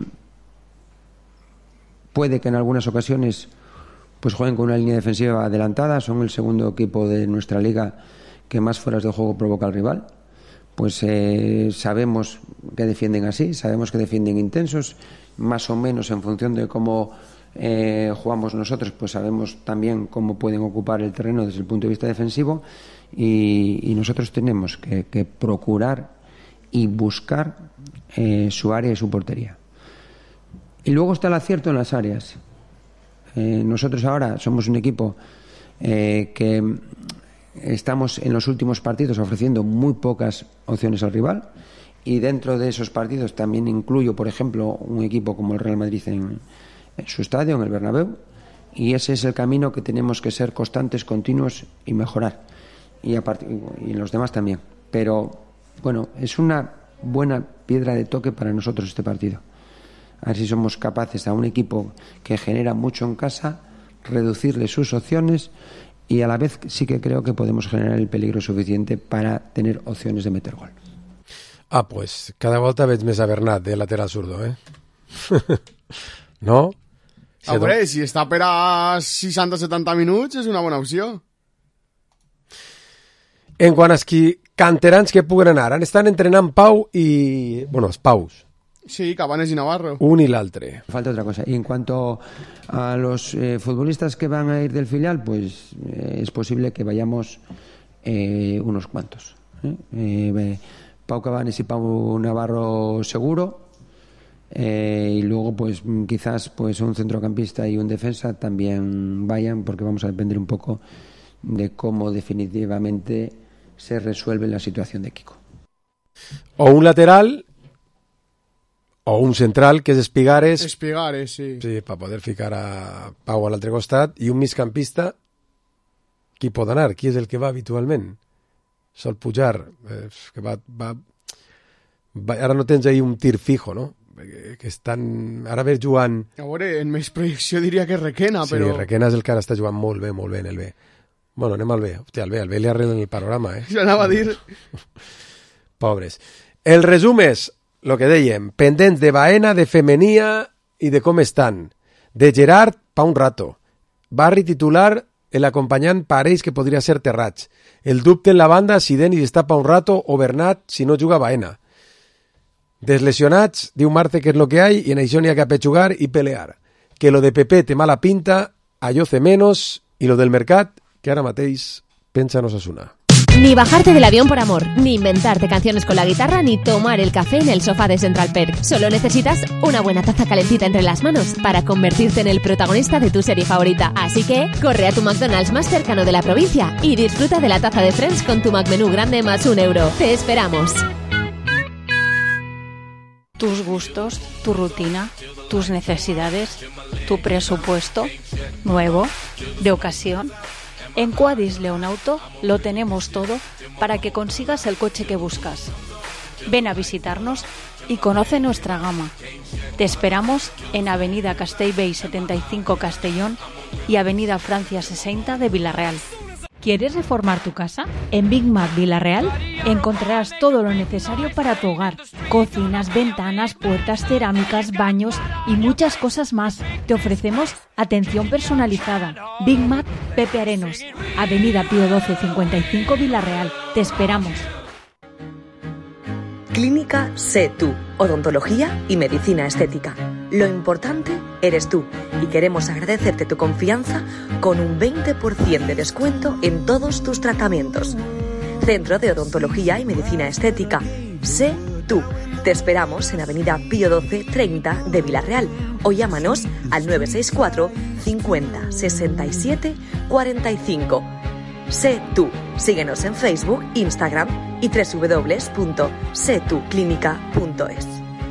puede que en algunas ocasiones pues jueguen con una línea defensiva adelantada, son el segundo equipo de nuestra liga que más fueras de juego provoca al rival. Pues eh, sabemos que defienden así, sabemos que defienden intensos, más o menos en función de cómo eh, jugamos nosotros, pues sabemos también cómo pueden ocupar el terreno desde el punto de vista defensivo, y, y nosotros tenemos que, que procurar y buscar eh, su área y su portería. Y luego está el acierto en las áreas. Eh, nosotros ahora somos un equipo eh, que estamos en los últimos partidos ofreciendo muy pocas opciones al rival, y dentro de esos partidos también incluyo, por ejemplo, un equipo como el Real Madrid en, en su estadio, en el Bernabéu, y ese es el camino que tenemos que ser constantes, continuos y mejorar, y, a part- y en los demás también. Pero bueno, es una buena piedra de toque para nosotros este partido. A ver si somos capaces a un equipo que genera mucho en casa reducirle sus opciones, y a la vez sí que creo que podemos generar el peligro suficiente para tener opciones de meter gol. Ah, pues cada volta veig més a Bernat de lateral zurdo, eh? No? Ah, hombre, si està per a seixanta setanta minuts és una bona opció. En quant als qui canterans que puguen anar, ara estan entrenant Pau i... Bueno, els Paus. Sí, Cabanes y Navarro. Un y el otro. Falta otra cosa. Y en cuanto a los eh, futbolistas que van a ir del filial, pues eh, es posible que vayamos eh, unos cuantos. ¿eh? Eh, Pau Cabanes y Pau Navarro seguro. Eh, y luego, pues quizás pues un centrocampista y un defensa también vayan, porque vamos a depender un poco de cómo definitivamente se resuelve la situación de Kiko. O un lateral o un central, que és Espigares. Espigares, sí. Sí, per poder ficar a Pau a l'altre costat. I un migcampista, qui pot anar? Qui és el que va habitualment? Sol Pujar, eh, que va, va, va... Ara no tens ahí un tir fijo, no? Que estan... Ara ves jugant... A veure, en més projecció diria que Requena, sí, però... Sí, Requena és el que ara està jugant molt bé, molt bé en el B. Bueno, anem al B. Hòstia, el B, el B li arreglen el panorama, eh? Això anava a dir... Pobres. El resum és, lo que dèiem, pendents de Baena, de Femenia i de com estan. De Gerard, pa un rato. Barri titular, el acompanyant pareix que podria ser Terrats. El dubte en la banda, si Denis està pa un rato, o Bernat, si no juga Baena. Deslesionats, diu Marte que és lo que hay, i en això n'hi ha que apechugar i pelear. Que lo de Pepe té mala pinta, Ayoce menos, i lo del mercat, que ara mateix pensa en Osasuna. Ni bajarte del avión por amor, ni inventarte canciones con la guitarra, ni tomar el café en el sofá de Central Perk. Solo necesitas una buena taza calentita entre las manos para convertirte en el protagonista de tu serie favorita. Así que corre a tu McDonald's más cercano de la provincia y disfruta de la taza de Friends con tu McMenú grande más un euro. ¡Te esperamos! Tus gustos, tu rutina, tus necesidades, tu presupuesto, nuevo, de ocasión. En Quadis León Auto lo tenemos todo para que consigas el coche que buscas. Ven a visitarnos y conoce nuestra gama. Te esperamos en Avenida Castellbell setenta y cinco Castellón y Avenida Francia sesenta de Villarreal. ¿Quieres reformar tu casa? En Big Mac Villarreal encontrarás todo lo necesario para tu hogar. Cocinas, ventanas, puertas, cerámicas, baños y muchas cosas más. Te ofrecemos atención personalizada. Big Mac Pepe Arenos, Avenida Pío doce cincuenta y cinco Villarreal. Te esperamos. Clínica Sé Tú, odontología y medicina estética. Lo importante eres tú y queremos agradecerte tu confianza con un veinte por ciento de descuento en todos tus tratamientos. Centro de Odontología y Medicina Estética. Sé Tú. Te esperamos en Avenida Pío doce treinta de Villarreal o llámanos al nueve seis cuatro cincuenta sesenta y siete cuarenta y cinco. Sé Tú. Síguenos en Facebook, Instagram y doble u doble u doble u punto sé tú clínica punto es.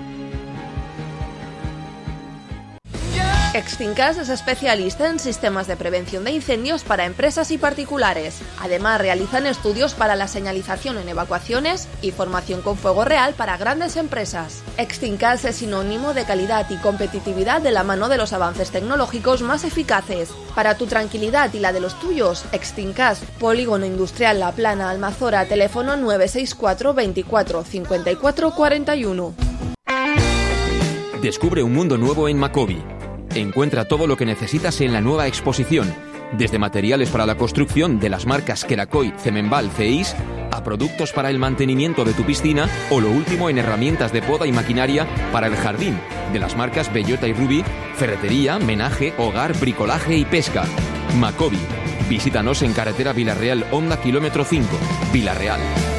Extincas es especialista en sistemas de prevención de incendios para empresas y particulares. Además, realizan estudios para la señalización en evacuaciones y formación con fuego real para grandes empresas. Extincas es sinónimo de calidad y competitividad de la mano de los avances tecnológicos más eficaces. Para tu tranquilidad y la de los tuyos, Extincas, Polígono Industrial La Plana, Almazora, teléfono nueve seis cuatro veinticuatro cincuenta y cuatro cuarenta y uno. Descubre un mundo nuevo en Macobi. Encuentra todo lo que necesitas en la nueva exposición, desde materiales para la construcción de las marcas Kerakoy, Cemenbal, Ceis, a productos para el mantenimiento de tu piscina o lo último en herramientas de poda y maquinaria para el jardín, de las marcas Bellota y Ruby, ferretería, menaje, hogar, bricolaje y pesca. Macobi. Visítanos en carretera Villarreal Honda kilómetro cinco, Villarreal.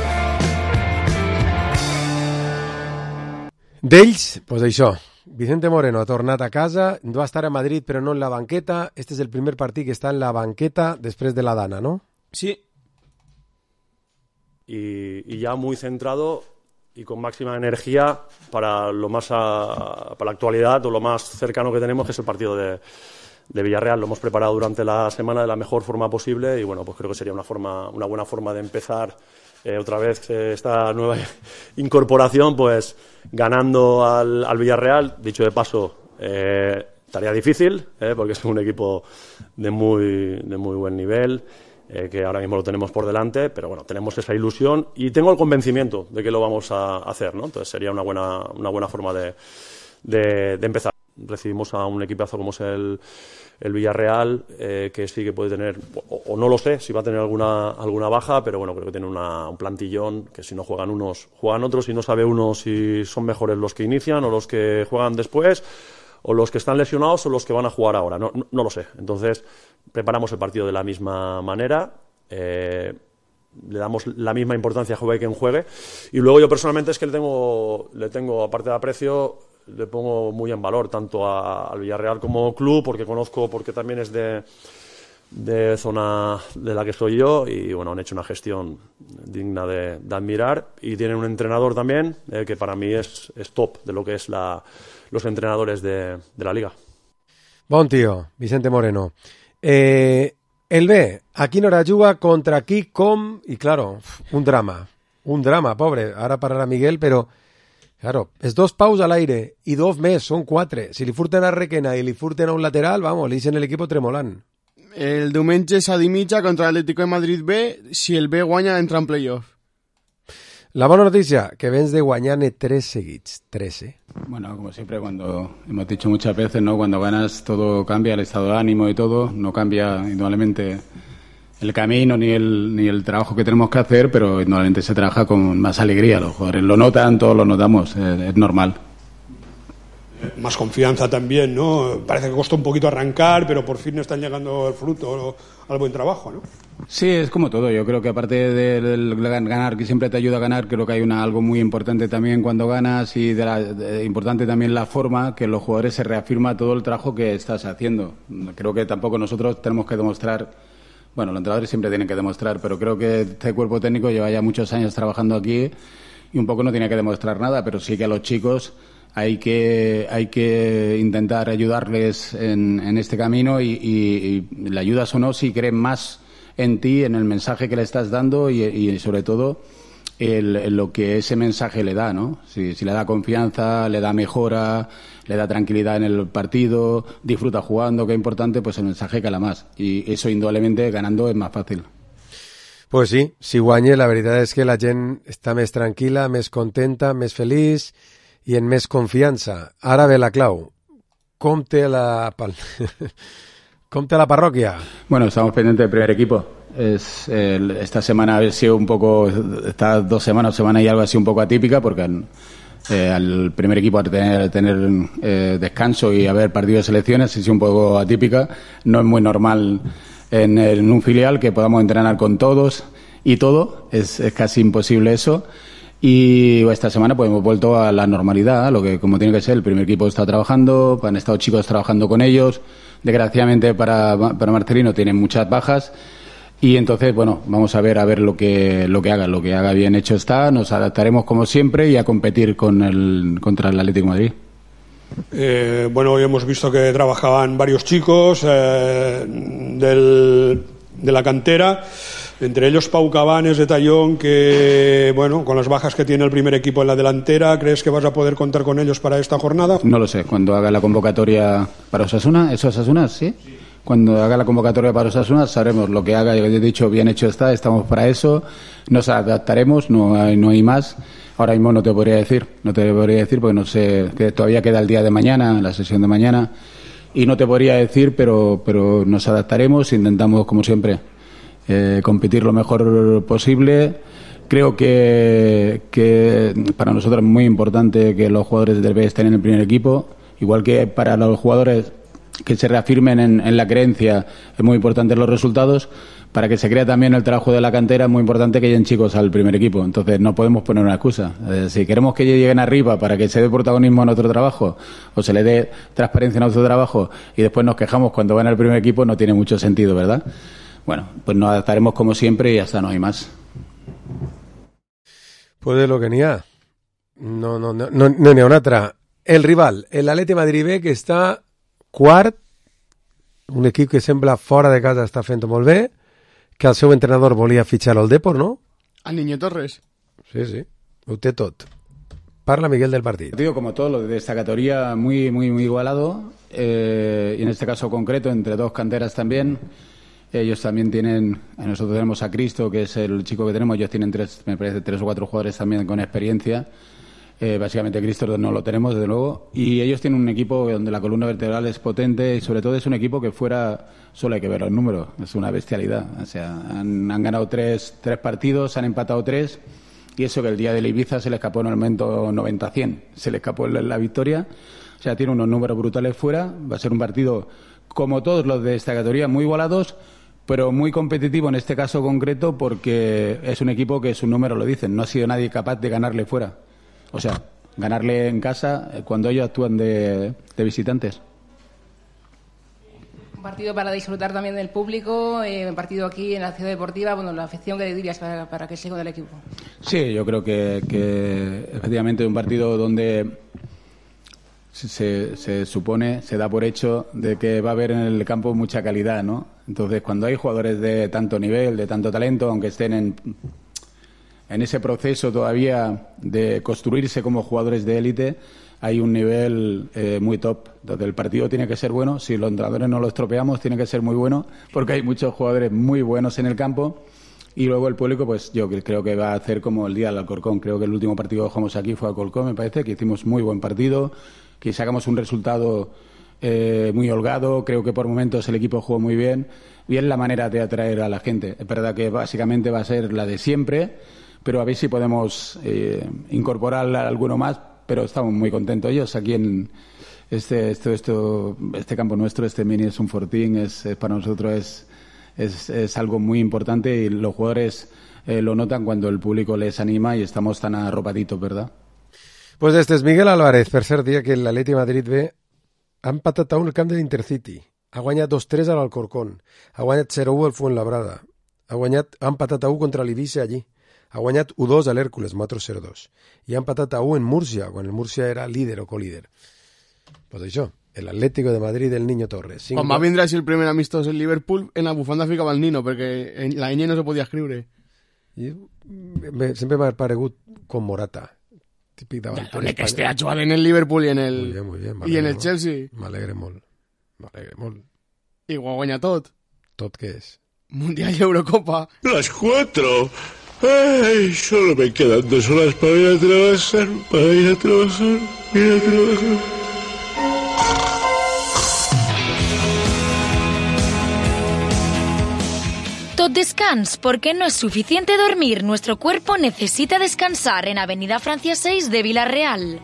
D'ells, pues això. Vicente Moreno ha tornat a casa, va estar a Madrid però no en la banqueta. Este es el primer partit que está en la banqueta después de la Dana, ¿no? Sí. Y, y ya muy centrado y con máxima energía para lo más a, para la actualidad o lo más cercano que tenemos, que es el partido de, de Villarreal. Lo hemos preparado durante la semana de la mejor forma posible y bueno, pues creo que sería una forma, una buena forma de empezar eh, otra vez eh, esta nueva incorporación, pues ganando al, al Villarreal. Dicho de paso, eh, tarea difícil, eh, porque es un equipo de muy, de muy buen nivel, eh, que ahora mismo lo tenemos por delante, pero bueno, tenemos esa ilusión y tengo el convencimiento de que lo vamos a hacer, ¿no? Entonces sería una buena, una buena forma de, de, de empezar. recibimos a un equipazo como es el, el Villarreal, eh, que sí que puede tener, o, o no lo sé, si va a tener alguna, alguna baja, pero bueno, creo que tiene una, un plantillón que si no juegan unos, juegan otros y no sabe uno si son mejores los que inician o los que juegan después, o los que están lesionados o los que van a jugar ahora, no, no, no lo sé. Entonces, preparamos el partido de la misma manera, eh, le damos la misma importancia a juegue quien juegue, y luego yo personalmente es que le tengo, le tengo aparte de aprecio, le pongo muy en valor tanto a, al Villarreal como club, porque conozco, porque también es de, de zona de la que soy yo, y bueno, han hecho una gestión digna de, de admirar, y tienen un entrenador también eh, que para mí es, es top de lo que es la, los entrenadores de, de la liga. Bon tío, Vicente Moreno. Eh, el B, aquí no juga contra qui com, y claro, un drama, un drama, pobre, ahora pararà Miguel, però claro, és dos paus al aire i dos més, són quatre. Si li furten a Requena i li furten a un lateral, vamos, li deixen l'equip tremolant. El diumenge és a dimitja contra l'Atlético de Madrid B, si el B guanya entra en playoff. La buena noticia, que vens de guanyar-ne tres seguits, tres, ¿eh? Bueno, como siempre, cuando hemos dicho muchas veces, ¿no? Cuando ganas todo cambia, el estado de ánimo y todo, no cambia indudablemente el camino ni el, ni el trabajo que tenemos que hacer, pero indudablemente se trabaja con más alegría. Los jugadores lo notan, todos lo notamos, es, es normal. Más confianza también, ¿no? Parece que costó un poquito arrancar, pero por fin están llegando el fruto al buen trabajo, ¿no? Sí, es como todo. Yo creo que aparte del ganar, que siempre te ayuda a ganar, creo que hay una, algo muy importante también cuando ganas, y de la, de, importante también la forma, que los jugadores se reafirma todo el trabajo que estás haciendo. Creo que tampoco nosotros tenemos que demostrar, bueno, los entrenadores siempre tienen que demostrar, pero creo que este cuerpo técnico lleva ya muchos años trabajando aquí y un poco no tiene que demostrar nada, pero sí que a los chicos hay que hay que intentar ayudarles en, en este camino, y, y, y le ayudas o no si creen más en ti, en el mensaje que le estás dando, y, y sobre todo el, el, lo que ese mensaje le da, ¿no? Si, si le da confianza, le da mejora, le da tranquilidad en el partido, disfruta jugando, que es importante, pues el mensaje cala más. Y eso indudablemente ganando es más fácil. Pues sí, si guanye, la veritat és que la gent està més tranquil·la, més contenta, més feliç i en més confiança. Ara ve la clau. Com té la, com té la parròquia? Bueno, estamos pendientes del primer equipo. Es, el, esta semana ha sido un poco, estas dos semanas, semana y algo ha sido un poco atípica, porque eh, al primer equipo al tener, tener eh, descanso y haber partido de selecciones ha sido un poco atípica. No es muy normal en, en un filial que podamos entrenar con todos y todo, es, es casi imposible eso. Y esta semana pues hemos vuelto a la normalidad, lo que como tiene que ser. El primer equipo está trabajando, han estado chicos trabajando con ellos. Desgraciadamente para, para Marcelino tienen muchas bajas, y entonces bueno, vamos a ver a ver lo que lo que haga, lo que haga bien hecho está. Nos adaptaremos como siempre y a competir con el contra el Atlético de Madrid. Eh, bueno, hoy hemos visto que trabajaban varios chicos eh, del, de la cantera. Entre ellos Pau Cabanes de Tallón, que, bueno, con las bajas que tiene el primer equipo en la delantera, ¿crees que vas a poder contar con ellos para esta jornada? No lo sé, cuando haga la convocatoria para Osasuna, ¿eso Osasuna? ¿Sí? Sí. Cuando haga la convocatoria para Osasuna sabremos lo que haga. Yo he dicho, bien hecho está, estamos para eso, nos adaptaremos, no hay, no hay más. Ahora mismo no te podría decir, no te podría decir porque no sé, que todavía queda el día de mañana, la sesión de mañana, y no te podría decir, pero, pero nos adaptaremos, intentamos como siempre Eh, competir lo mejor posible. Creo que, que para nosotros es muy importante que los jugadores del B estén en el primer equipo, igual que para los jugadores que se reafirmen en, en la creencia. Es muy importante los resultados. Para que se crea también el trabajo de la cantera es muy importante que lleguen chicos al primer equipo. Entonces no podemos poner una excusa. Eh, si queremos que lleguen arriba para que se dé protagonismo a nuestro trabajo o se le dé transparencia a nuestro trabajo y después nos quejamos cuando van al primer equipo, no tiene mucho sentido, ¿verdad? Bueno, pues nos adaptaremos como siempre y hasta no hay más. Pues de lo que n'hi ha. No, no, no, no, no n'hi ha una altra. El rival, el Atleti Madrid B, que està quart, un equip que sembla fora de casa està fent molt bé, que el seu entrenador volia fitxar al Depor, ¿no? Al Niño Torres. Sí, sí, ho té tot. Parla Miguel del partido. Digo, como todo lo de esta categoría, muy, muy, muy igualado, eh, y en este caso concreto, entre dos canteras también. Ellos también tienen, nosotros tenemos a Cristo, que es el chico que tenemos, ellos tienen tres, me parece, tres o cuatro jugadores también con experiencia. Eh, básicamente Cristo no lo tenemos, desde luego, y ellos tienen un equipo donde la columna vertebral es potente y sobre todo es un equipo que fuera, solo hay que ver los números, es una bestialidad. O sea, han, han ganado tres, tres partidos, han empatado tres, y eso que el día del Ibiza se le escapó en el momento noventa a cien, se le escapó la, la victoria. O sea, tiene unos números brutales fuera, va a ser un partido como todos los de esta categoría, muy igualados, pero muy competitivo en este caso concreto porque es un equipo que sus números lo dicen, no ha sido nadie capaz de ganarle fuera. O sea, ganarle en casa cuando ellos actúan de, de visitantes. Un partido para disfrutar también del público, eh, un partido aquí en la Ciudad Deportiva, bueno, la afición que dirías para, para que siga del equipo. Sí, yo creo que, que efectivamente es un partido donde se, se supone, se da por hecho de que va a haber en el campo mucha calidad, ¿no? Entonces, cuando hay jugadores de tanto nivel, de tanto talento, aunque estén en... en ese proceso todavía de construirse como jugadores de élite, hay un nivel eh, muy top. Entonces el partido tiene que ser bueno, si los entrenadores no lo estropeamos, tiene que ser muy bueno, porque hay muchos jugadores muy buenos en el campo, y luego el público, pues yo creo que va a hacer como el día del Alcorcón. Creo que el último partido que jugamos aquí fue Alcorcón, me parece, que hicimos muy buen partido, que sacamos un resultado eh, muy holgado, creo que por momentos el equipo jugó muy bien, y es la manera de atraer a la gente. Es verdad que básicamente va a ser la de siempre, pero a ver si podemos eh, incorporar a alguno más, pero estamos muy contentos ellos aquí en este esto, esto, este campo nuestro, este mini es un fortín, es, es para nosotros es, es, es algo muy importante y los jugadores eh, lo notan cuando el público les anima y estamos tan arropaditos, ¿verdad? Pues este es Miguel Álvarez, tercer dia que l'Atleti de Madrid ve, ha empatat a un el camp de l'Intercity, ha guanyat dos tres a l'Alcorcón, ha guanyat zero u al Fuenlabrada, ha, guanyat, ha empatat a u contra l'Ibiza allí, ha guanyat u dos a l'Hèrcules, Matro zero dos, i ha empatat a u en Múrcia, quan el Múrcia era líder o colíder. Pues això, el Atlético de Madrid del Niño Torres. Cinco... Quan va vindre així el primer amistós en Liverpool, en la bufanda ficava el Nino, perquè en la ñ no se podia escriure. I me, sempre m'ha paregut com Morata. Típic davanter. Que esté a jugar en el Liverpool i en el, muy bien, muy bien, i en el Chelsea. M'alegre molt. M'alegre molt. I ho guanya tot. ¿Tot qué es? Mundial y Eurocopa. Las cuatro. Ay, solo me quedan dos horas para ir a trabajar, para ir a trabajar, ir a trabajar. Tot descans, porque no es suficiente dormir. Nuestro cuerpo necesita descansar en Avenida Francia seis de Villarreal.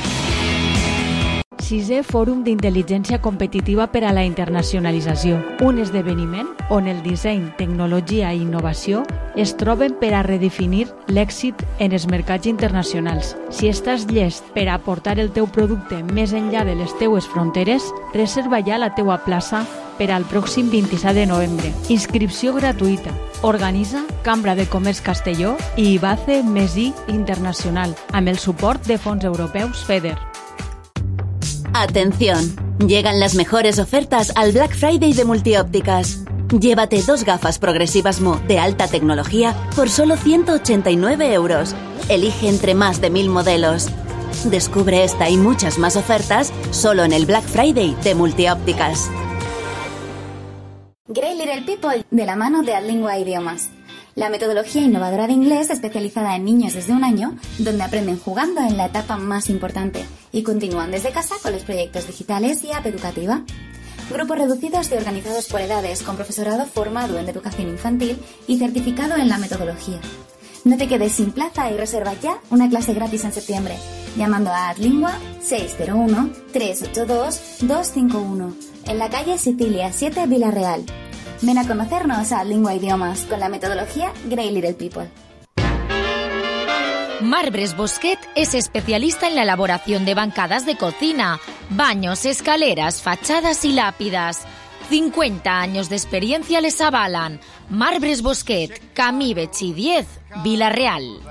Sisè Fòrum d'Intel·ligència Competitiva per a la Internacionalització, un esdeveniment on el disseny, tecnologia i innovació es troben per a redefinir l'èxit en els mercats internacionals. Si estàs llest per a portar el teu producte més enllà de les teues fronteres, reserva ja la teua plaça per al pròxim vint-i-set de novembre. Inscripció gratuïta. Organitza Cambra de Comerç Castelló i Ibace Mesí Internacional, amb el suport de fons europeus FEDER. Atención, llegan las mejores ofertas al Black Friday de Multiópticas. Llévate dos gafas progresivas Mo de alta tecnología por solo ciento ochenta y nueve euros. Elige entre más de mil modelos. Descubre esta y muchas más ofertas solo en el Black Friday de Multiópticas. Grey Little People, de la mano de Adlingua Idiomas. La metodología innovadora de inglés especializada en niños desde un año, donde aprenden jugando en la etapa más importante y continúan desde casa con los proyectos digitales y app educativa. Grupos reducidos y organizados por edades, con profesorado formado en educación infantil y certificado en la metodología. No te quedes sin plaza y reserva ya una clase gratis en septiembre, llamando a Adlingua seis cero uno, tres ocho dos, dos cinco uno, en la calle Sicilia siete, Villarreal. Ven a conocernos a Lingua Idiomas con la metodología Grey Little People. Marbres Bosquet es especialista en la elaboración de bancadas de cocina, baños, escaleras, fachadas y lápidas. cincuenta años de experiencia les avalan. Marbres Bosquet, Camí Betxí diez, Villarreal.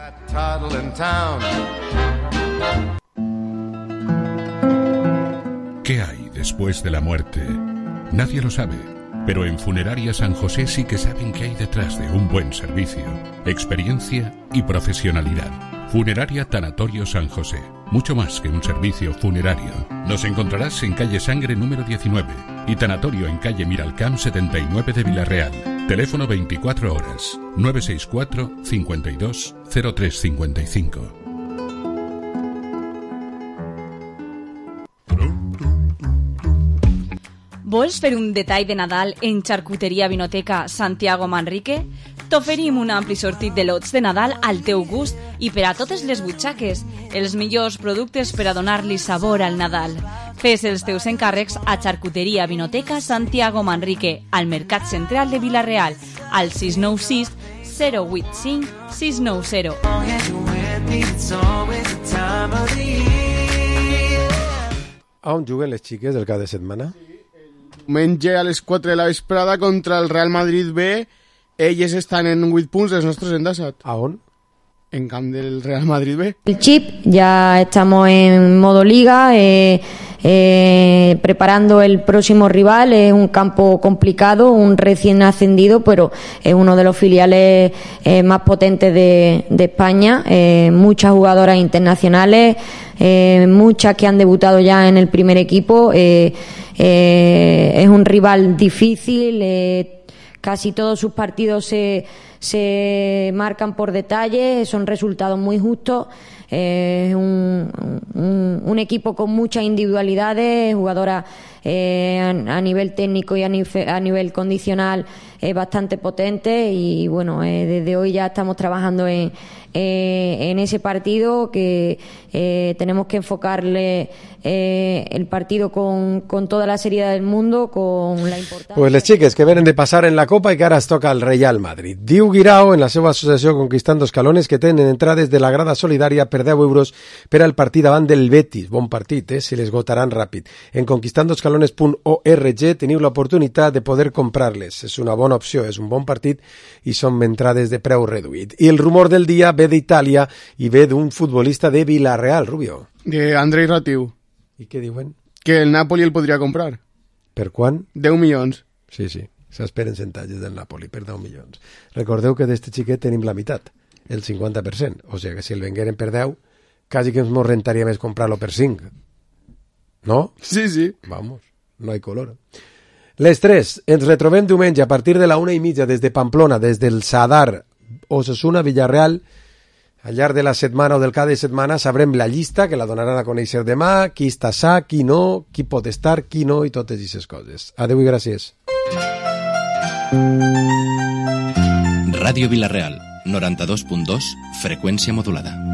¿Qué hay después de la muerte? Nadie lo sabe. Pero en Funeraria San José sí que saben qué hay detrás de un buen servicio, experiencia y profesionalidad. Funeraria Tanatorio San José. Mucho más que un servicio funerario. Nos encontrarás en calle Sangre número diecinueve y Tanatorio en calle Miralcamp setenta y nueve de Villarreal. Teléfono veinticuatro horas, nueve seis cuatro, cincuenta y dos, cero tres cincuenta y cinco. Vols fer un detall de Nadal en Charcuteria Vinoteca Santiago Manrique? T'oferim un ampli sortit de lots de Nadal al teu gust i per a totes les butxaques, els millors productes per a donar-li sabor al Nadal. Fes els teus encàrrecs a Charcuteria Vinoteca Santiago Manrique, al Mercat Central de Vila-real, al sis nou sis zero vuit cinc sis nou zero. On juguen les xiques el cap de setmana? Diumenge a les quatre de la vesprada contra el Real Madrid B. Elles estan en vuit punts, els nostres en desat. ¿A on? En camp del Real Madrid B. El chip, ya estamos en modo liga, eh, eh, preparando el próximo rival. Es un campo complicado, un recién ascendido, pero es uno de los filiales eh, más potentes de, de España. Eh, muchas jugadoras internacionales, eh, muchas que han debutado ya en el primer equipo. Eh, eh, es un rival difícil. Eh, Casi todos sus partidos se, se marcan por detalle, son resultados muy justos. Es eh, un, un, un equipo con muchas individualidades, jugadoras eh, a, a nivel técnico y a, nive, a nivel condicional eh, bastante potentes. Y bueno, eh, desde hoy ya estamos trabajando en, eh, en ese partido, que eh, tenemos que enfocarle eh, el partido con, con toda la seriedad del mundo, con la importancia. Pues les xiques que venen de passar en la Copa i que ara es toca el Real Madrid. Diu Guirao en la seva associació Conquistando Escalones que tenen entrades de la grada solidària per deu euros per al partit davant del Betis. Bon partit, eh? Se l'esgotaran ràpid. En conquistando escalones punt org teniu l'oportunitat de poder comprar-les. És una bona opció, és un bon partit i són entrades de preu reduït. I el rumor del dia ve d'Itàlia i ve d'un futbolista de Villarreal, Rubio. De Andrei Ratiu. I què diuen? Que el Napoli el podria comprar. Per quant? deu milions. Sí, sí, s'esperen centatges del Napoli per deu milions. Recordeu que d'este xiquet tenim la meitat, el cinquanta per cent. O sigui que si el vengueren per deu, quasi que ens mos rentaria més comprar-lo per cinc. No? Sí, sí. Vamos, no hay color. Les tres, ens retrobem diumenge a partir de la una i mitja des de Pamplona, des del Sadar, Osasuna, Villarreal. Al llarg de la setmana o del cada setmana sabrem la llista, que la donaran a conèixer demà, qui està sa, qui no, qui pot estar, qui no, i totes aquestes coses. Adéu i gràcies. Ràdio Vila-real, noranta-dos punt dos, freqüència modulada.